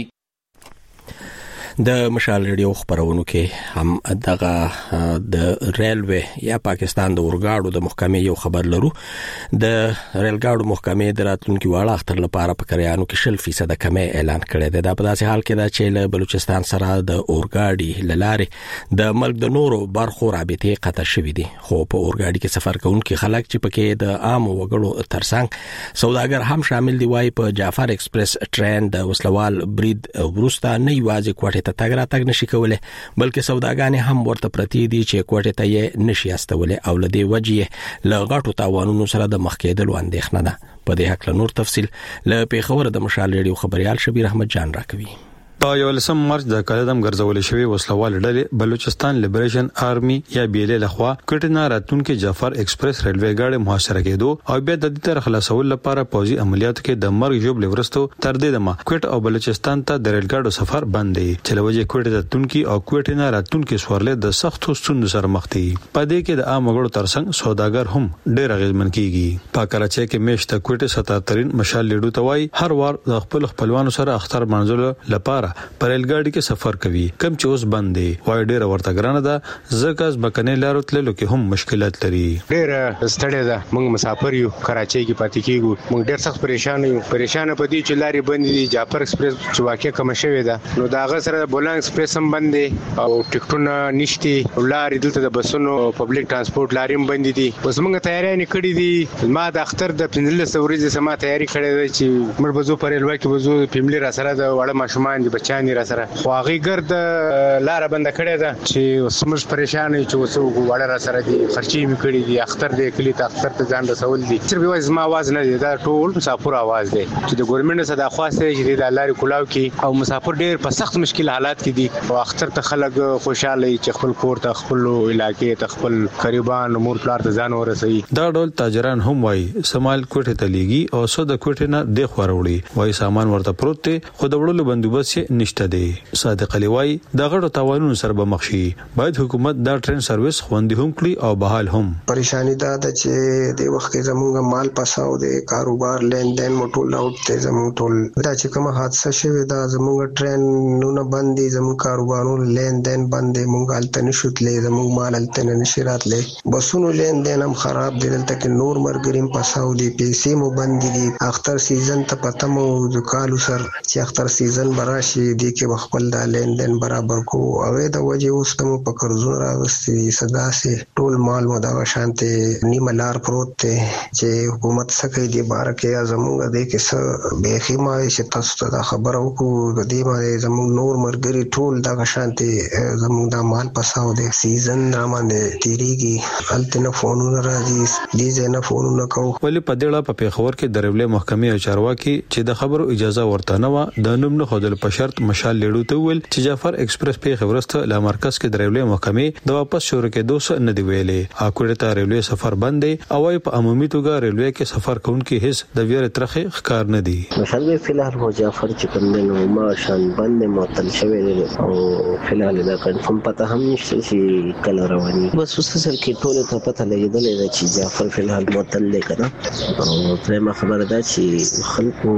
د مشال ریډیو خبرونو کې هم دغه د ریلوی یا پاکستان د اورګاډو د محکمې یو خبر لرو. د ریلګاډو محکمې د راتلونکي واړه اختر لپاره په کریانو کې شل فیصد کمې اعلان کړی دی. دا په داسې حال کې ده چې له بلوچستان سره د اورګاډي لارې د ملک د نورو برخو رابطې قطع شوې دي، خو په اورګاډي کې سفر کوونکي خلک چې پکې د عام وګړو ترڅنګ سوداګر هم شامل دي وایي په جعفر ایکسپریس ټرین د وسلوال برید وروسته نه یوازې کوټې ته تګ راتګ نشي کولای بلکې سوداګانې هم ورته پرتی دي چې کوټې ته یې نشي استولای او له دې وجې له غټو تاوانونو سره د مخ کېدلو اندېښنه ده. په دې حق له نور تفصيل له پیښور د مشال ریډیو خبريال شبیر احمد جان راکوي. په یولسم مارچ د کالدم ګرځول شوی وسلوال ډلې بلوچستان لیبریشن آرمي یا بیلې لخوا کټنا راتونکو جعفر ایکسپریس ریلوی ګاډي محاصره کېدو او بیا د دې تر خلاصول لپاره پوزي عملیاتو کې د مرګ جوړ لورستو تر دې دمه کوټ او بلوچستان ته د ریل ګاډو سفر بند دی چې لوجه کوټ ته تونکي او کوټنا راتونکو سورلې د سختو ستونزو سره مخ دي. په دې کې د عام وګړو ترڅنګ سوداګر هم ډېر اغیزمن کیږي. په کراچۍ کې میشته کوټه ستاترین مشال لیډو توای هر وار د خپل خپلوانو سره اختر منځلو لپاره پر ریل ګاډي کې سفر کوي کم چې اوس بند دی. وای ډېر ورته ګرانه ده ځکه ځمکنۍ لارو تللو کې هم مشکلات لري. ډېر ستړی ده، موږ مسافر یو، کراچۍ کې پاتې کیږو، موږ ډېر سخت پریشان یو. پریشان په دې چې لارې بند دي، جعفر ایکسپریس چې واقع کوم شوی ده نو دا غا سره بولان ایکسپریس هم بند دي او ټیکټونه نشته، لارې دلته د بسونو پبلک ترانسپورت لارې هم بند دي. اوس موږ تیاری نه کړی دي. ما د اختر د پنځلس ورځې سما تیاری کړې ده چې موږ بزو پر ریلوی کې بزو فیملی را سره د وړه ماشومان دي بچان را سره خو هغه ګرد لار بند کړی ده چې سمج پریشان چې وسو وړه را سره دي خرچي می کړی دي. اختر دې کلی ته اختر ته ځان رسول دي. صرف واز ما आवाज نه دی، دا ټول مسافر आवाज دی چې د ګورنمنت صدا خواسته چې د لارې کولاو کې او مسافر ډېر په سخت مشکل حالات کې دي او اختر ته خلک خوشاله چې خپل کور ته خپل علاقې ته خپل قریبان مور پلار ته ځان ورسوي. دا ډول تاجران هم وای سمال کوټه ته لیږي او سود کوټه نه د خوروړي وای سامان ورته پروت دی خو د وړلو بندوبست نشته دی. صادق علي وای دا غړو تاوانونو سره به مخ شي، باید حکومت دا ټرین سرویس خوندي هم کړي او بحال هم. پریشانی دا ده چې د وخت کې زموږ مال پاساو د کاروبار لین دین موټول اوټ ته زموږ ټول دا چې کومه حادثه شوه دا زموږ ټرینونه بند دي، زموږ کاروبارونو لین دین بند دي، موږ الته نشوتلې، زموږ مال الته نه نشي راتلې، بسونو لین دین هم خراب دي، دلته کې نور مرګریم پاساو دي، پیسې مو بند دي. اختر سیزن ته پته مو د کالو سر چې اختر سیزن براشي دي کې خپل د لین دین برابر کو او د وجه اوس ته په قرضونو راغستې صدا سي ټول مال مو دا شانته نیمه لار پروت ته چې حکومت سکه دی بارکه زموږ د کې څه به خیمه چې تاسو ته خبر او کو د دې باندې زموږ نور مرګري ټول دا شانته زموږ د مال پساو د سیزن را باندې تیریږي الته نه فونونه راځي دي زه نه فونونه کو. ولې په دې په پیښور کې د ریلوی محکمې او چارواکي چې د خبرو اجازه ورته نه و د نوم نه خودل په شرط مشال لیډو ته ویل چې جعفر ایکسپریس په خبرسته له مرکز کې د ریلوی محکمې د واپس شروع کېدو څخه نه دی ویلې. اکوړه ته ریلوی سفر بند دی او په عمومي توګه ریلوی کې سفر کوونکي هیڅ د ویره ترخه ښکار نه دي. مشال فلحال هو جعفر چې کوم نو ما شان بند معطل شوی دی او فلحال دا کنفرم پته هم نشته چې کله رواني بس اوس سر کې ټول ته پته لګیدل چې جعفر فلحال معطل دی کنه او پرېما خبره ده چې خلکو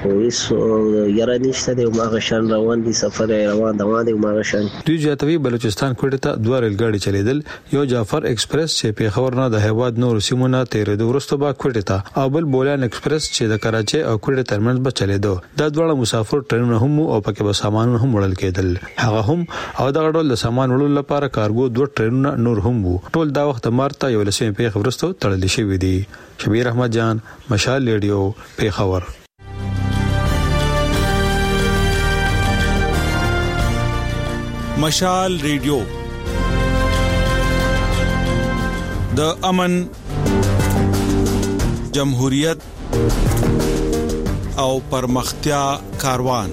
هیڅ یاره نشته دی او ما شان روان دي سفر روان دوام دی ما شان. دوی جاتوی بلوچستان کوټه ته دوه ریل ګاډي چلیدل، یو جعفر ایکسپریس چې په خبر نه د هیواد نور سیمونه تیرې د ورستو با کوټه ته او بل بولان ایکسپریس چې د کراچۍ او کوټه ترمنځ به چلیدو. دا ډول مسافر ټرینونه هم او پکې به سامان هم وړل کېدل. هغه هم او دا ډول د سامان وړلو لپاره کارګو دوه ټرینونه نور هم وو. ټول دا وخت مارته یو لسمه په خبرستو تړل شوی دی. شبیر احمد جان، مشال ریډیو، پیښور. مشال ریډیو د امن، جمهوریت او پرمختیا کاروان.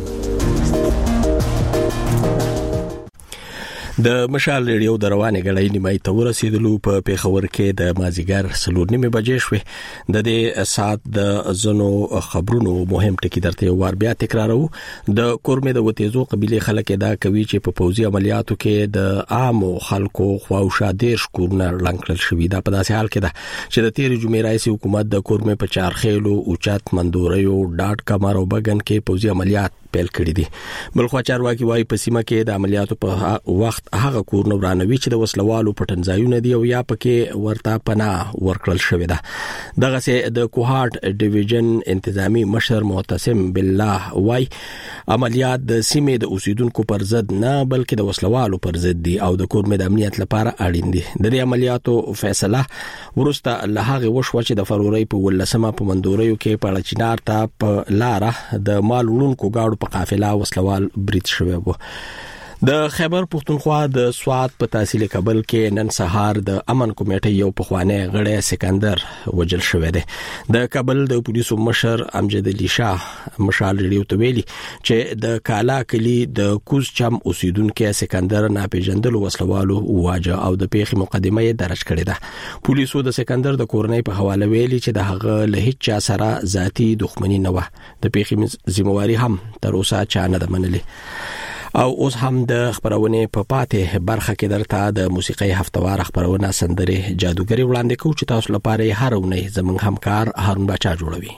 د مشال ریډیو د روانې غړۍ نیمه ته ورسېدلو په پیښور کې د مازیګر څلور نیمې بجې شوې. د دې سات د زنو خبرونو مهم ټکی درته وار بیا تکرارو. د کورمې د وتیزو قبيله خلک دا کوي چې په پوځي عملیاتو کې د عام خلکو خواوشا دیش کورونه لنکل شوې. دا په داسې حال کې ده چې د تیر جمعې رئیس حکومت د کورمې په چارخېلو اوچت مندوریو ډاټ کمر او بغن کې پوځي عملیات پیل کړی دي. بلخو چارواکي وايي په سیمه کې د عملیاتو په وخت هغه کور نو ورانوي چې د وسلوالو پټنځایونه دي او یا پکې ورته پناه ورکړل شوې ده. دغه سه د کوهاټ ډیویژن انتظامی مشر معتصم بالله وايي عملیات د سیمې د اوسیدونکو پر ضد نه بلکې د وسلوالو پر ضد دي او د کور د امنیت لپاره اړین دي. د دې عملیاتو فیصله ورسته له هغه وشو چې د فروری په ولسمه په مندوریو کې په چینار ته په لاره د مال وړونکو گاډو په قافله وسلوال برید شوی وو. د خیبر پختونخوا د سوات په تحصیل کابل کې نن سهار د امن کمیټې یو پخوانی غړی سکندر وجل شوی دی. د کابل د پولیسو مشر امجد علي شاه مشال ریډیو ته ویلي چې د کالا کلی د کوز چم اوسیدونکو سکندر ناپېژندل وسلوالو واجه او د پیښې مقدمه یې درج کړې ده. پولیسو د سکندر د کورنۍ په حواله ویلي چې د هغه له هیڅ چا سره ذاتی دښمنی نه و. د پیښې ذمہواری هم تر اوسه چا نه ده منلې. او اوس هم د خبرونه په پاتې برخه کې درته د موسیقي هفتوار خبرونه سندره جادوګری وړاندې کوم چې تاسو لپاره هر ونه زمونږ همکار هارون بچا جوړوي.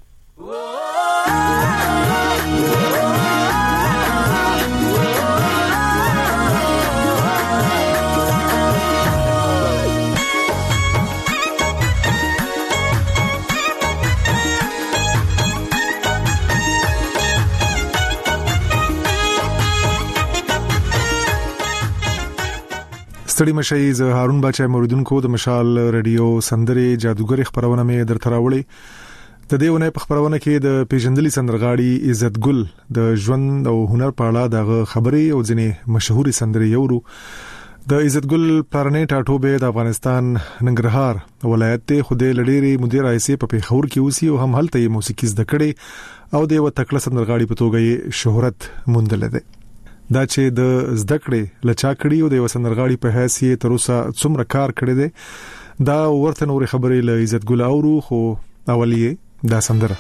ستړي مشي ز هارون بچا موریدونکو د مشال ریډیو سندره جادوګری خبرونه مې درته راوړي. د دې ونه په خبرونه کې د پیژندلي سندرغاړي عزت ګل د ژوند او هنر په اړه د خبرې او ځینې مشهوري سندرې یورو. د عزت ګل پلانې ټاټوبه د افغانستان ننګرهار ولایت ته خوده لډيري مدیر رئیس په پیښور کې اوسي او هم هلته موسیقي زده کړي او د یو تکړه سندرغاړي په توګه شهرت موندل دي. دا چې د زده کړې لچا کړي او د وسندرغاړي په حیثیت تر اوسه څومره کار کړی دی دا ورته نور خبرې له عزت ګل اورو. خو اولیه دا سندره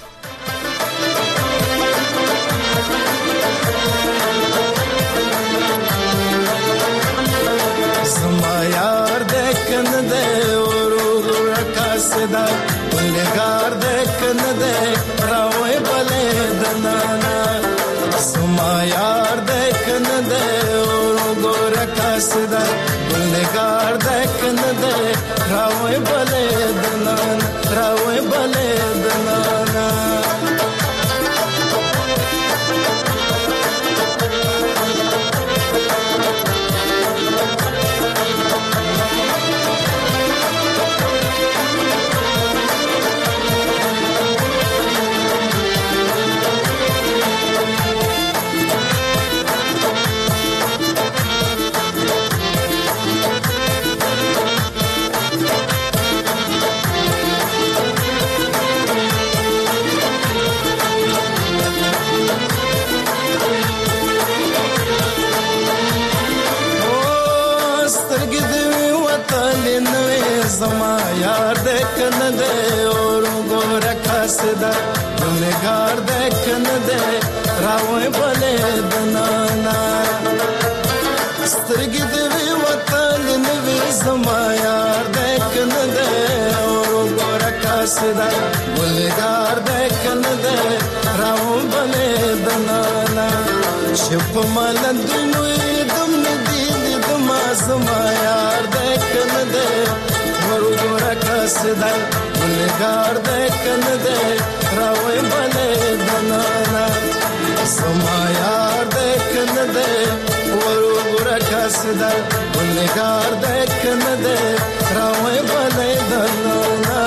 سما یار دکن دے ورو رکاسدا ولګار دکن دے راوي بلې دنا سما یار دکن دے ورو رکاسدا ولګار دکن دے راوي بلې دنا راوي بلې دنا زما یار دکن دے اور ګور کاسدا ګلګار دکن دے راوي بلې دنانا سترګې دې وطن نوې زما یار دکن دے اور ګور کاسدا ګلګار دکن دے راوي بلې دنانا شپ ملندنو دم دې دم زما یار دکن دے ورګور کاسدا ګلګار دکن دے راوي بلې دنانا سما یار دکن دے ورګور کاسدا ګلګار دکن دے راوي بلې دنانا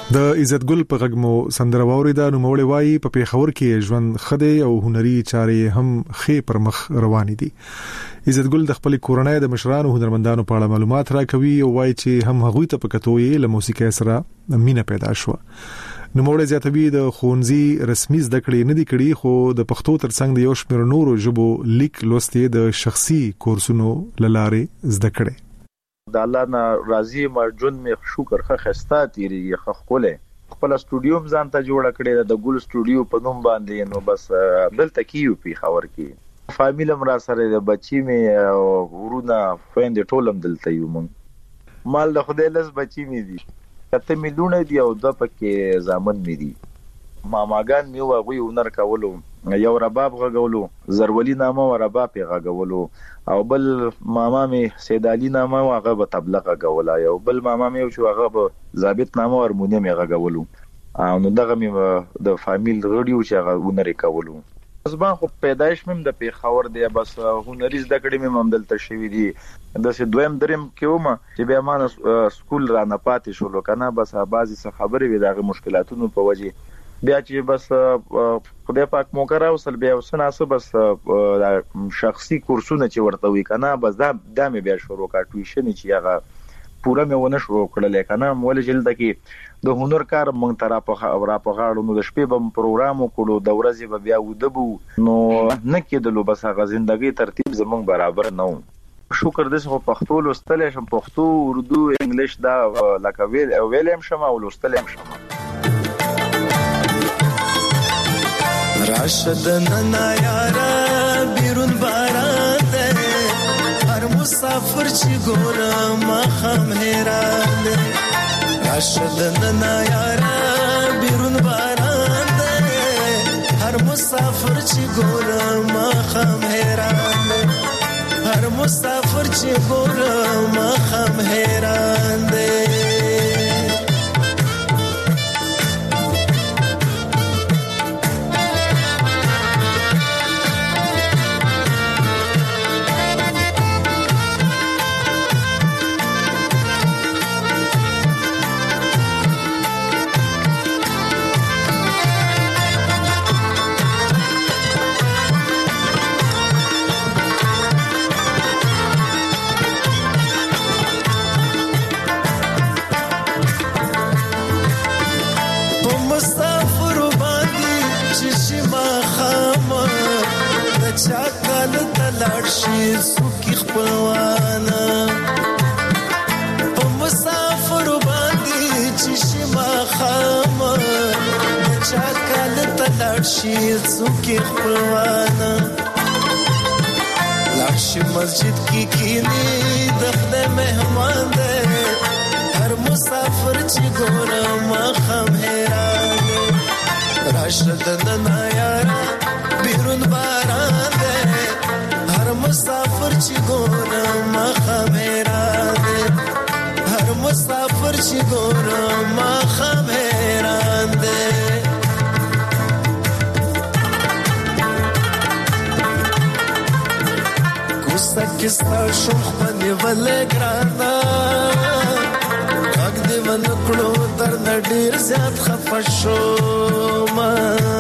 د عزت ګل په غږمو سندره واوریدا نو مولوی وایي په پیښور کې ژوند خده او هنري چارې هم خې پر مخ روان دي. عزت ګل د خپل کورنۍ د مشرانو هنرمندانو په اړه معلومات راکوي او وایي چې هم هغوی ته په کتوې له موسیقۍ سره مینه پیدا شو. نو مولوی زیاتوي د خونځي رسمي زده کړې نه دي کړې خو د پښتو ترڅنګ د یو شمېر نورو ژبو لیک لوستې د شخصي کورسونو لاره زده کړې. د الله نه راضي مرجون می شکر خه خستا تیری خه خوله خپل سټوډیو ځان ته جوړ کړی د ګل سټوډیو په نوم باندې نو بس دلته کیو په خبر کې فامیل مرا سره د بچی می ورونه فیند ټولم دلته یو مونږ مال د خدای لس بچی می دي کته میلیونه دی او د پکې زامن می دي ماماګان می واغوي ونر کولو یو رباب غغولو زرولی نامه و رباب غغولو او بل ماما می سید علی نامه او هغه په تبلغ غولا یو بل ماما می او هغه په ضابط نامه هارمونیم غغولو او نو دغه می د فامیل غړیو چې هغه ونر کولو زبان خو پیدایش مم د پیښور دی بس هنري زده کړې مم هم دلته شوی دی د سه دویم دریم کې ومه چې بیا مان سکول را نه پاتې شو کنه بس بعضی څه خبرې وي دغه مشکلاتونو په وجه بیا چې بس خدای پاک مو کرا وصل بیا وسناسه بس شخصي کورسونه چې ورته وی کنه بس دا د مې بیا شروع کا ټیوشن چې هغه پوره مې ونه شروع کړل کنه مول جلد کې د هنر کار مونږ تر په را په غاړو نو د شپې بم پروګرام وکړو د ورځې به بیا ودبو نو نه کېدلو بس هغه ژوندۍ ترتیب زمونږ برابر نه و شکر دې خو پښتو لوستل شم پښتو اردو انګلیش دا لکه ویل ویلم شم او لوستل شم راشد ننا یارا بیرون باران ده هر مسافر چی گورم خم حیران ده راشد ننا یارا بیرون باران ده هر مسافر چی گورم خم حیران ده هر مسافر چی گورم خم حیران ده چاکل تلار شي سوکي خپلوانا په مسافر باندې چې شما خامه چاکل تلار شي سوکي خپلوانا لاش مسجد کی کینی د خدای مهمان ده هر مسافر چې ګورم خم حیران راشد ننا یارا بیرون باران ده هر مسافر چی گورم خم حیران ده هر مسافر چی گورم خم حیران ده کوسا کستا شوخ پنی ولی گرانا اگ دی من کلو در نډیر زیاد خفشو ما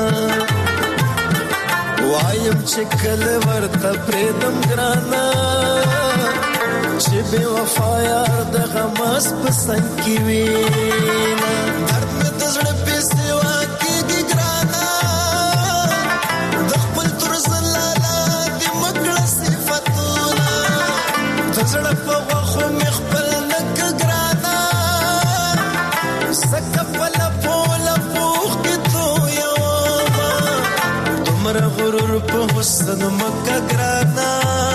وایم چې کله ورته پریدم ګرانا چې بے وفا یار د غماس پسند کی وینا درد مې د زړه په سیوا کې ګرانا د خپل تر زلاله د مکړه صفاتونه د زړه په واخو مې خپل نک ګرانا سکه په لپوله پوخ کې تو یو تمره غرور په حسن مکه ګرانا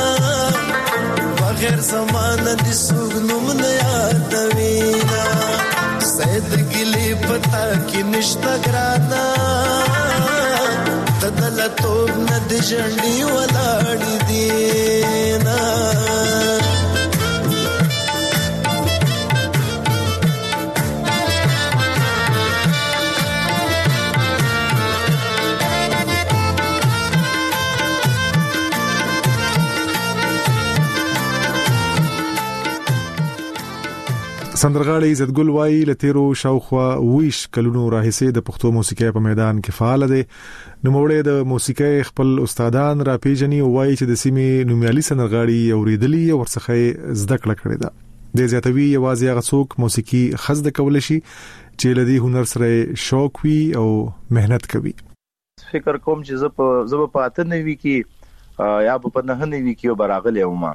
بغیر زمانه د سوګنوم نه یادوینا سید ګلی پتا کې نشتا ګرانا تدل توب نه د جنډي ولاړ دینا سندرغاړي عزت ګل وای لتیرو شاوخوا ویش کلونو راهیسې د پښتو موسیقۍ په میدان کې فعال دي. نو موړې د موسیقۍ خپل استادان را پیژني او وای چې د سیمې نومیالي سندرغاړي اوریدلي او ورڅخه زده کړه کړې ده. د زیاتوي یوازې هغه څوک موسیقي خزد کول شي چې لدی هنر سره شوق وي او مهنت کوي. فکر کوم چې زه په زه په اته نوي کې یا په نه نوي کې براغله ومه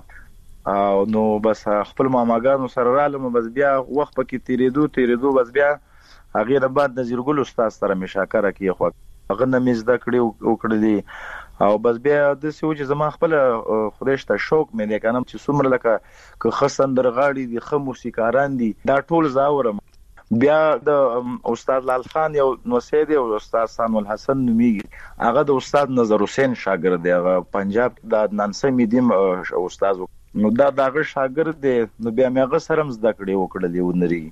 او نو بس خپل ماماګانو سره رالم بس بیا وخت پکې تیریدو تیریدو بس بیا هغه نه بعد نذیر ګل استاد سره مشاکره کی خو هغه نه مزدا کړی او کړی او بس بیا د سوي چې زما خپل خورشته شوق مې نه کنم چې څومره لکه که خسندر غاړي دي خو موسیقاران دي دا ټول زاورم. بیا د استاد لال خان یو نوسیدي او استاد سان الحسن نومیږي هغه د استاد نظر حسین شاګرد دی هغه پنجاب د نانسي میډیم استاد نو دا دغه شاګرد دی نو بیا مې غسر هم زده کړی وکړل دی ونري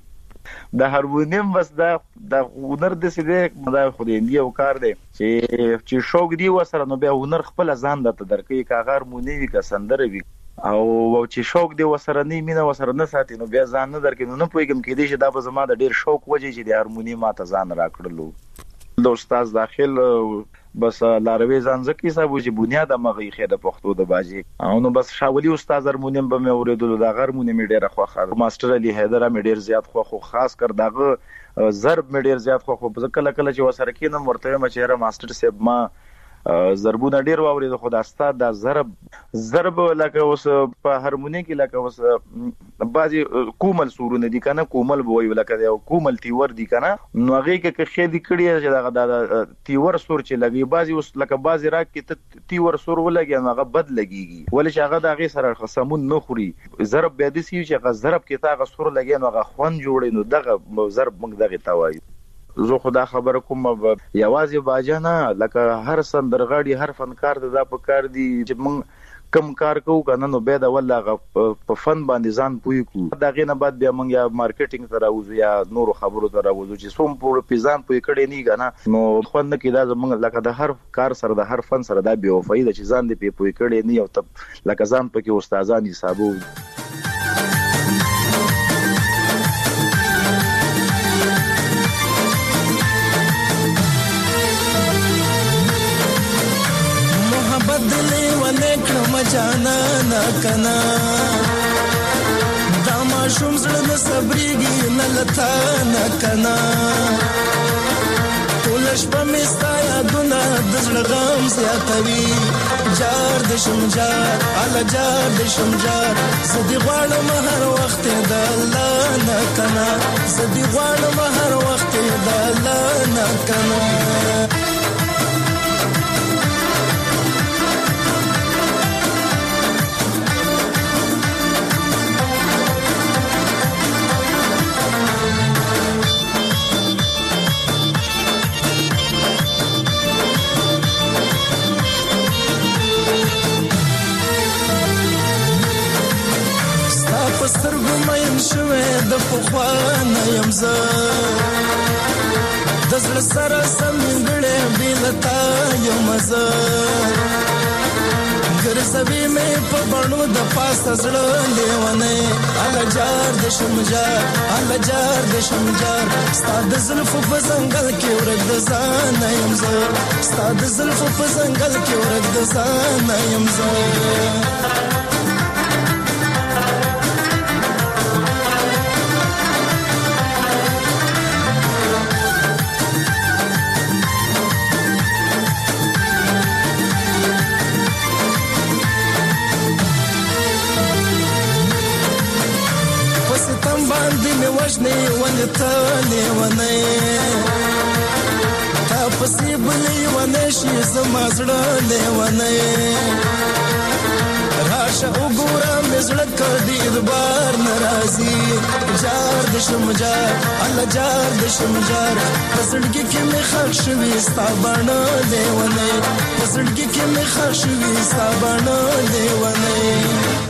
د هارمونیم بس دا د هنر د سیده دا خو دې یو کار دی چې چې شوق دی وسره نو بیا هنر خپل ځان د تدرکې کا هارمونی کا سندره وی او چې شوق دی وسره نه مینه وسره نه ساتي نو بیا ځان نه درکې نو نه پويګم کې دي چې دا په زما د ډیر شوق وجه چې د هارمونی ماته ځان راکړلو د استاد داخل بس لاروي ځان زکی صاحب چې بنیاد مغه خېده پښتو د باجی او نو بس شاولي استاد هارمونیم به مې اوریدلو دا هارمونیم ډیره خوخه ماستر علي حیدر مې ډیر زیات خوخه خاص کر داغه ضرب مې ډیر زیات خوخه په کله کله چې وسره کینم ورته مې چیرې ماستر صاحب ما ضربونه ډیر واورید خو دا استاد دا ضرب ضرب لکه اوس په هارمونی کې لکه اوس بعضي کومل سورونه دي کنه کومل بوي لکه یو کومل تیور دي کنه نو هغه کې خې دي کړی چې دا تیور سور چې لګي بعضي اوس لکه بعضي راک کې تیور سور ولګي نو هغه بد لګيږي ولې چې هغه دغه سره خصمون نه خوري ضرب به دي چې هغه ضرب کې تا هغه سور لګي نو هغه خوان جوړي نو دغه ضرب موږ دغه توای زه خدا خبر کوم یوازې باجانه لکه هر سندرغاړي هر فنکار د په کار دی چې موږ کم کار کوو کنه نو به دا والله په فن باندې ځان پوي کو دا غینه بعد بیا موږ یا مارکیټینګ ته راوځو یا نور خبرو ته راوځو چې سوم په پیزان پوي کړي نه کنه نو خو نه کې دا زموږ لکه د هر کار سره د هر فن سره دا بي وفای د چې ځان دې پوي کړي نه او ته لکه ځان پکې استادان حسابو جانا نا کنا دا ما شوم زړه نه صبرېږي نه لتا نا کنا ټول شپه مې ستا یادونه د زړه غم زیاتوي جار د شم جار اله جار د شم جار زه دې غواړم هر وخت د الله نه کنا زه دې غواړم هر وخت د الله نه کنا سترګو مې شوې د پخوانه يم زه د زړه سره سمګړې بلتا یم زه ګرځوي مې په بڼو د پاسه زړه لیونه اله جار د شمجار اله جار د شمجار ستاد زلفو په ځنګل کې ورګ د ځان یم زه ستاد زلفو په ځنګل کې ورګ د ځان یم زه باندې مې وژنې ونته لیونی تا پسې بلې ونې شي زما زړه لیونی راشه وګوره مې زړه کړي اعتبار ناراضي جار د شمجار الله جار د شمجار په زړګي کې مې خښ شوي ستا باڼه لیونی په زړګي کې مې خښ شوي ستا باڼه لیونی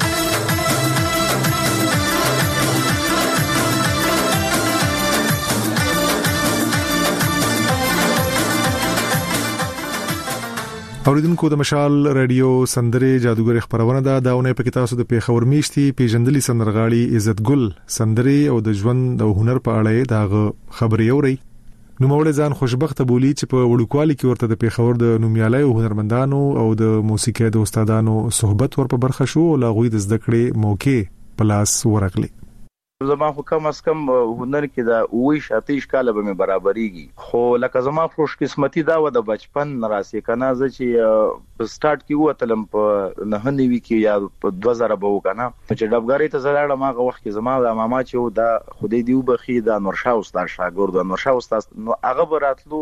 اوریدونکو د مشال رادیو سندره جادوګر خبرونه ده داونه په کتاب سود په خبر میشتي پیژندلي سندرغاړي عزت ګل سندره او د ژوند او هنر په اړه دا خبري اوري نو مولې ځان خوشبخته بولی چې په وړوکوالي کې ورته د پیښور د نومیالي او هنرمندانو او د موسیقي د استادانو صحبت ور په برخه شو او لاغوي د زده کړې موقع پلاس ورغلي زما خو کم از کم هنر کې دا وې شاتیش کاله به مې برابرېږي خو لکه زما خوش قسمتي دا و د بچپن راسي کنه ز چې په سٹارټ کې و تلم په نه نیوي کې یا په دوه زره به وکنه چې ډبګاری ته زړه ما غو وخت کې زما د ماما چې دا خدای دیو بخي د نورشاه استاد شاګرد د نورشاه استاد نو هغه براتلو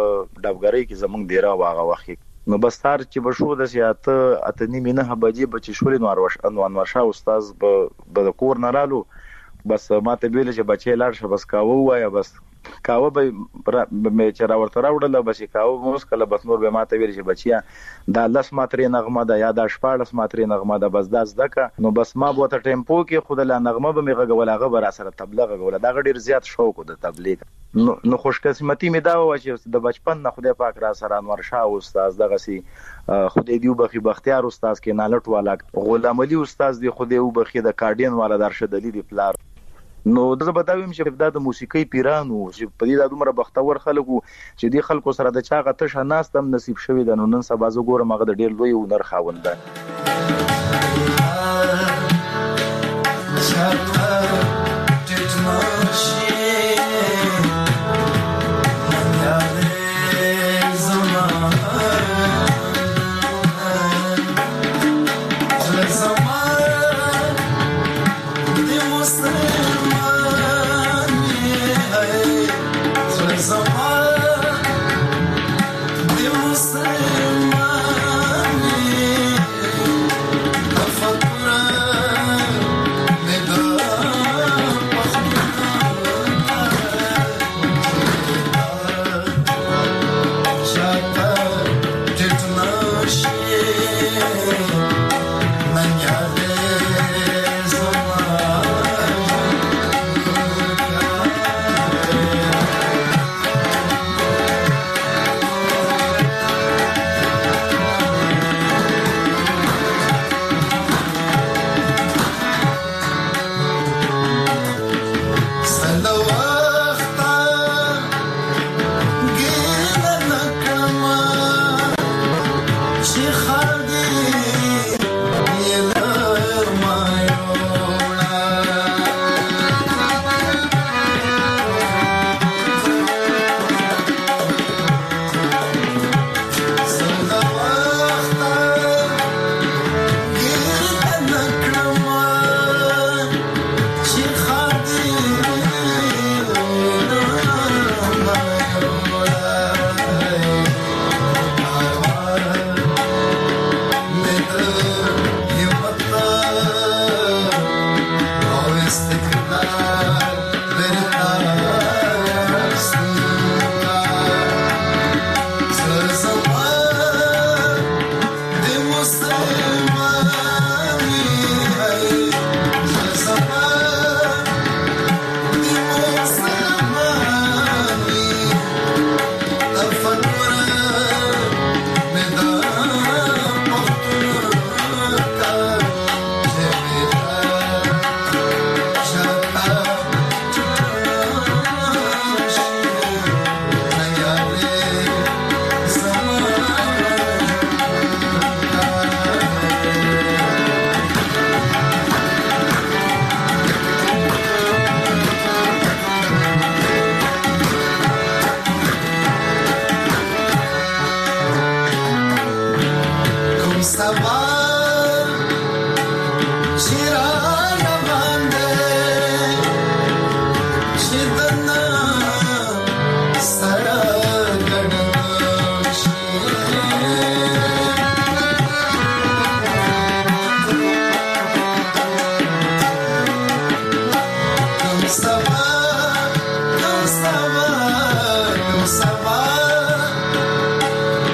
ډبګاری کې زمونږ ډیره واغه وخت نو بستار چې بشو د سیاته اتنی مینه بجې بچ شولې نو اروش انوار استاد به د کور نه رالو بس ماته ویل چې بچي لاړ شه بس کاوه وایا بس کاوه به مې چې راورته راوړل بس کاوه موس کله بس نور به ماته ویل چې بچیا دا لس ماترې نغمه ده یا د شپاړس ماترې نغمه ده بس دا زدکه نو بس ما بوته ټیمپو کې خود له نغمه به مې غوول هغه بر سره تبلیغ غوول دا ډیر زیات شوق د تبلیغ نو نو خوش قسمتي مې دا و چې د بچپن نه خدای پاک را سره انور شاه استاد دغه سي خدای دیو بخي بختیار استاد کې نالټ والا غلام علي استاد دی خدای او بخي د کارډین والا درشد علي دی پلار نو د زبداویم چې د موسیقي پیرانو چې په دې د دومره بختور خلکو چې د خلکو سره د چاغه تشه ناستم نصیب شوی د نن سبا زه ګورم هغه د ډیر لوی هنر خاوند ده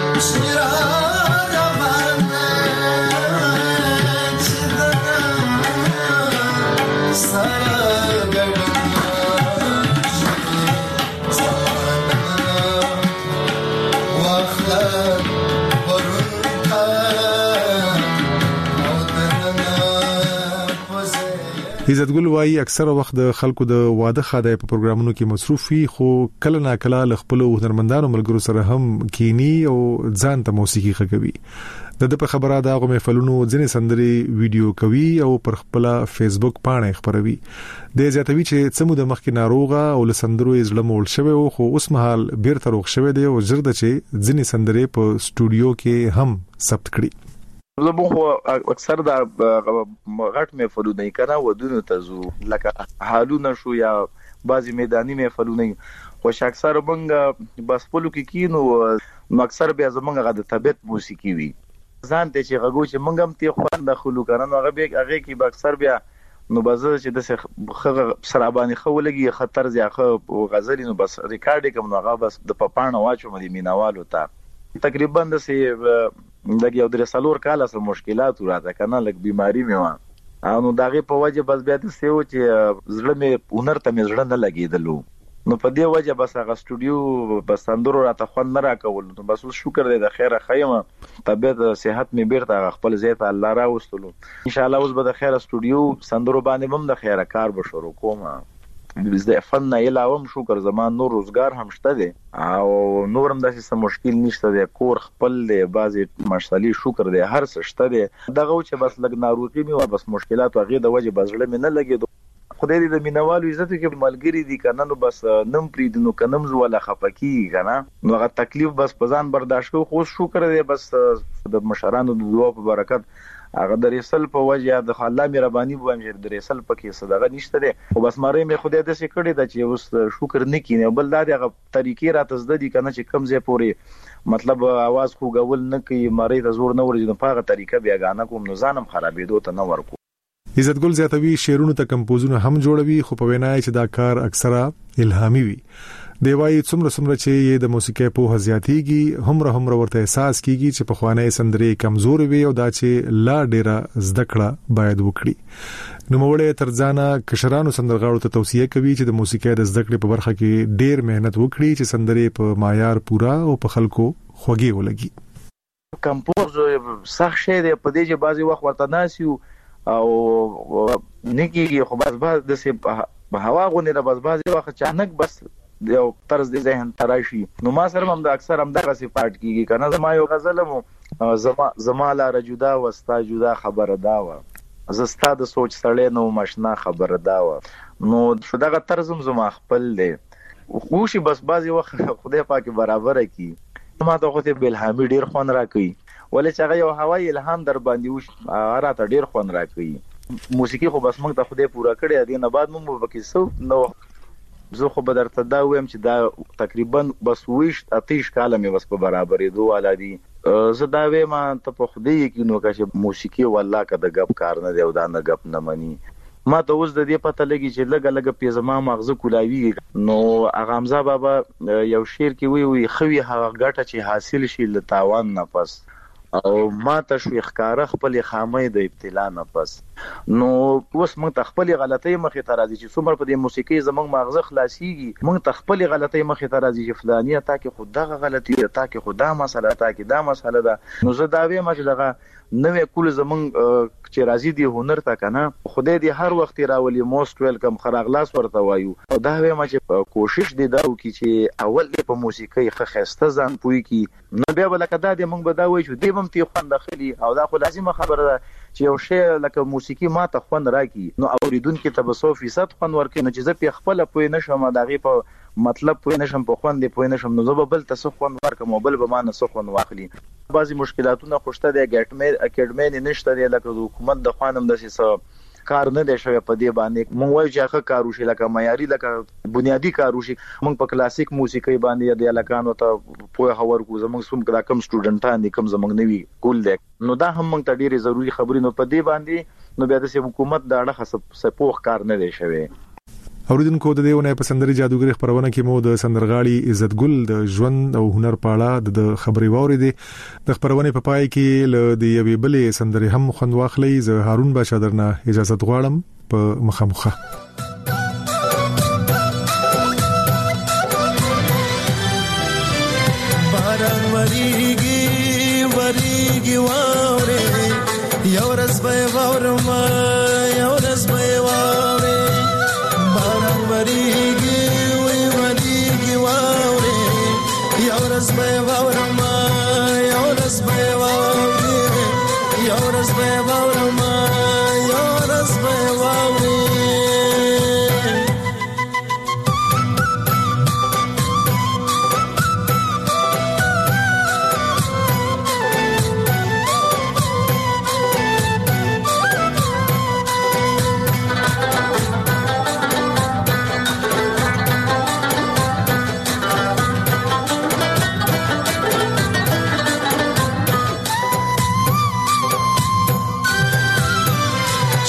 Shira Ramana Chidana عزتګل وايي اکثره وخت د خلکو د واده خاده په پروګرامونو کې مصروف وي خو کله نا کله خپل هنرمندانو ملګرو سره هم کینی او ځان ته موسیقي خګوي د د په خبره دا غو محفلونو ځنې سندري ویډیو کوي او پر خپل فیسبوک باندې خبروي د زیاتوي چې څمو د مخکې ناروغه او لسندرو یې ځلم ول شوی او خو اوس مهال بیرته روغ شوی دی او زرد چې ځنې سندري په سټوډیو کې هم ثبت کړي زموږ خو اکثر دا غټ محفلونه کنا ودونو ته زو لکه حالونه شو یا بعضی میداني محفلونه خو اکثر موږ بس پلو کې کینو نو اکثر بیا زموږ غد طبيعت موسیقي وي ځان ته چې غوږ چې موږ هم ته خو داخلو کړه نو هغه به هغه کې به اکثر بیا نو بازه چې د خغه سرابانی خولګي خطر ځخه غزل نو بس ریکارډ کوم نو هغه بس د پپانه واچو مې مینوالو ته تقریبا د سي دغه یو درې سالور کاله سره مشکلات راته کنه لک بیماری مې و نو دغه په وجه بس بیا د سیو چې زړه مې هنر ته مې زړه نه لګیدلو نو په دې وجه بس هغه سټوډیو بس اندرو راته خو نه راکول نو بس شکر دې د خیره خیمه طبيعت صحت مې بیرته خپل زیات الله راوستلو ان شاء الله اوس به د خیره سټوډیو سندرو باندې هم د خیره کار به شروع کوم د فن نه علاوه شکر زمان نور روزګار هم شته دي او نورم داسې سم مشکل نشته دي کور خپل دي بعضي مشالي شکر دي هر څه شته دي دغه چې بس لګ ناروغي مې او بس مشکلات او غي د وجه بزړه مې نه لګیدو خدای دې د مینوالو عزت کې ملګری دي کنه نو بس نم پریدنو کنم زوله خفکی کنه نو هغه تکلیف بس پزان برداشت کو خو شکر دي بس د مشرانو د دعا په برکت هغه د رسل په وجه د الله مې رباني بو امیر د رسل پکې صدقه نشته دي او بس ماره مې خدای دې سې کړی دا چې اوس شکر نه کینې بل دا دغه طریقې را تزددي کنه چې کم ځای پوري مطلب आवाज خو غول نه کوي ماره د زور نه ورځي په هغه طریقه بیا غانه کوم نو ځانم خرابېدو ته نه ورکو عزتګل زیاتوي شعرونو ته کمپوزونه هم جوړوي خو په وینا چې دا کار اکثره الهامي وي دی وايي څومره څومره چې د موسیقي په هزياتيږي همره همره ورته احساس کیږي چې په خوانه سندري کمزور وي او دا چې لا ډیره زدکړه باید وکړي نو موږ تر ځانه کشرانو سندرغاړو ته توصيه کوي چې د موسیقي د زدکړې په برخه کې ډیر مهنت وکړي چې سندري په معیار پورا او په خلکو خوږي ولګي کمپوز سخت شی دی په دې چې بعضي وخت ورته ناسیو او نګي خو بس بس د سي په هوا غونې را بس بعضي وخت اچانک بس یو طرز د ذهن تراشي نو ما سره هم د اکثر هم دغه صفات کیږي کنه زما یو غزل مو زما زما لا رجدا وستا جدا خبر دا و زستا د سوچ سړې نو مشنا خبر دا و نو شو دغه طرز زما خپل دی خوشي بس بازي وخت خدای پاک برابر کی ما ته خو ته بلهامي ډیر خون را کوي ولې چې هغه یو هوای الهام در باندې وش راته ډیر خون را کوي موسیقي خو بس موږ ته خدای پورا کړی دی نه بعد موږ وکي سو نو زه خو به درته دا وایم چې دا تقریبا بس ویش اتیش کاله مې بس په برابرې دوه ولادي زه دا وایم ته په خدای کې نو چې موسیقي والله کده غب کار نه دی او دا نه غب نه مني ما ته اوس د دې پته لګي چې لګ لګ په زما مغزه کولاوي نو اغه حمزه بابا یو شعر کې وی وی خوي هغه غټه چې حاصل شي ل تاوان نه پس او ما ته شو ښکارا خپل خامې د ابتلا نه پس نو اوس موږ ته خپل غلطۍ مخې ته راځي چې څومره په دې موسیقي زموږ مغزه خلاصيږي موږ ته خپل غلطۍ مخې ته راځي چې فلانیه تا کې خدغه غلطي تا کې خدا مسله تا کې دا مسله ده نو زه دا وایم چې دغه نوې کول زمونږ چې راځي دی هنر تا کنه خدای دې هر وخت راولي موست ویلکم خراغلاس ورته وایو او دا وایم چې کوشش دې دا وکړي چې اول دې په موسیقي ښه خسته ځان پوي کی نو بیا ولکه دا دې موږ به دا وایو چې دې هم تی خوند داخلي او دا خو لازمه خبره ده چې یو شی لکه موسیقي ما ته خوند راکړي نو اوریدونکو ته به سو فیصد خوند ورکړي نو چې زه په خپل پوي نشم دغه په مطلب پوي نشم په خوند پوي نشم نو زه بل ته خوند ورکم بل به ما نه سو خوند واخلي بعضی مشکلاتونه خوشته دي اکیډمي اکیډمي نشته دی لکه حکومت د خوانم د سیسه کار نه دی شوی په دې باندې مونږ وایو چې هغه کار وشي لکه معیاري لکه بنیادی کار وشي مونږ په کلاسیک موسیقي باندې د الکانو ته پوهه هور کو زمونږ سوم کدا کم سټوډنټان دي کم زمونږ نوي کول دي نو دا هم مونږ ته ډیره ضروری خبرې نو په دې باندې نو بیا د حکومت دا اړه سپوخ کار نه دی شوی اوریدونکو د دیونه په سندري جادوګر خبرونه کې مو د سندرغاړي عزتګل د ژوند او هنر په اړه د خبري ووري دي د خبرونه په پای کې ل د یوې بلې سندري هم خوند واخلي زه هارون باشا درنه اجازه غواړم په مخامخه باران وریږي وریږي واره یو ورځ به وورم یو ورځ به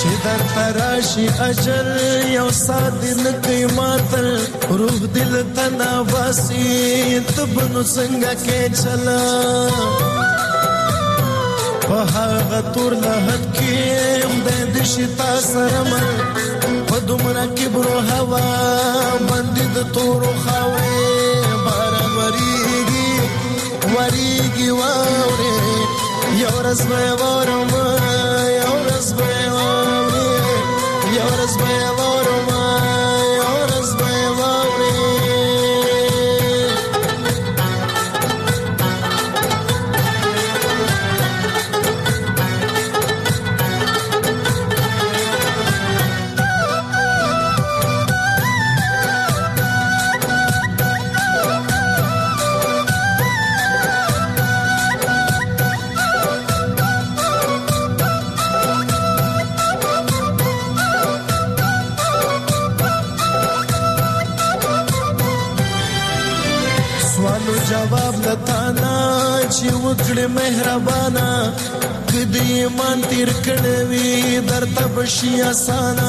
چې در تراشي اجل یو سادن کوي ماتل روح دل تنا واسي تبنو څنګه کې چلا په هغه تور لهد کې خدای دې شتا سره مل په دومره کبر او هوا باندې د تور خاورې باران وریږي وریږي واورې یو ورځ به وورم یو ورځ به وورم یو ورځ به وورم یو ورځ به وورم جواب لتانا چې وکړې مهربانا کدی ایمان تیر کړوي درته بشي آسانا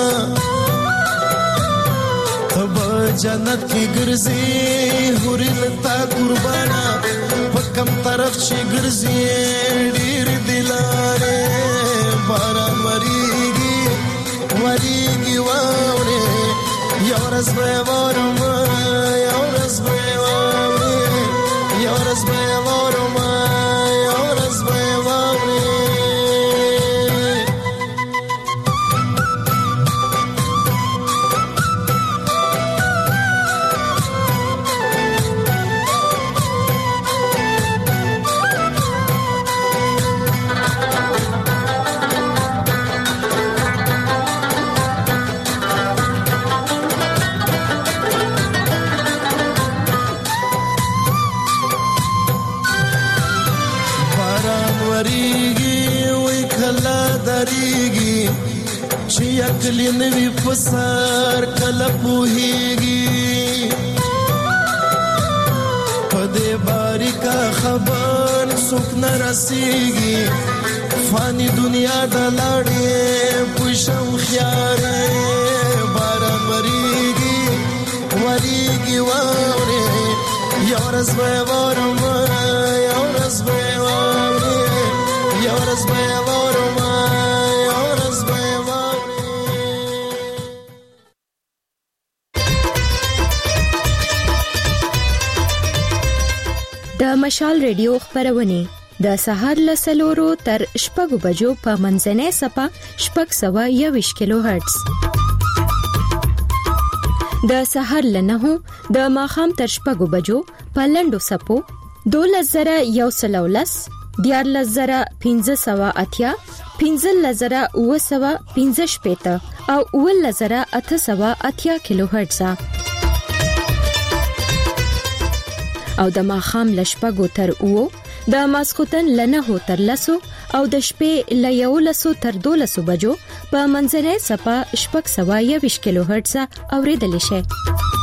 تب جنت کې ګرځي هوري لتا قربانا پکم طرف چې ګرځي ډیر دلاره باران وریږي وریږي واورې یو ورځ به وورم یو ورځ به یو ورځ به وورم یو ورځ به وورم چې عقل نوی پسار کله پوهیږي پدې باریکا خبر څوک نه رسیږي فانی دنیا د لاړې پښو خيارې باران وریږي وریږي واورې یو ورځ به وورم یو ورځ به وورم یو ورځ به وورم د مشال ریډیو خبرونه د سهار له سلورو تر شپږو بجو په منځنۍ سپه شپږ سوه یوویشت کیلو هرتز د سهار له نهو د ماښام تر شپږو بجو په لنډو سپو دولس زره یو سل او لس دیارلس زره پنځه سوه اتیا پنځلس زره اوه سوه پنځه شپېته او اوولس زره اته سوه اتیا کیلو هرتز او د ماښام له شپږو تر اوو د ماسخوتن له نهو تر لسو او د شپې له یولسو تر دولسو بجو په منځنۍ سپه شپږ سوه یوویشت کیلو هرتز اورېدلی شئ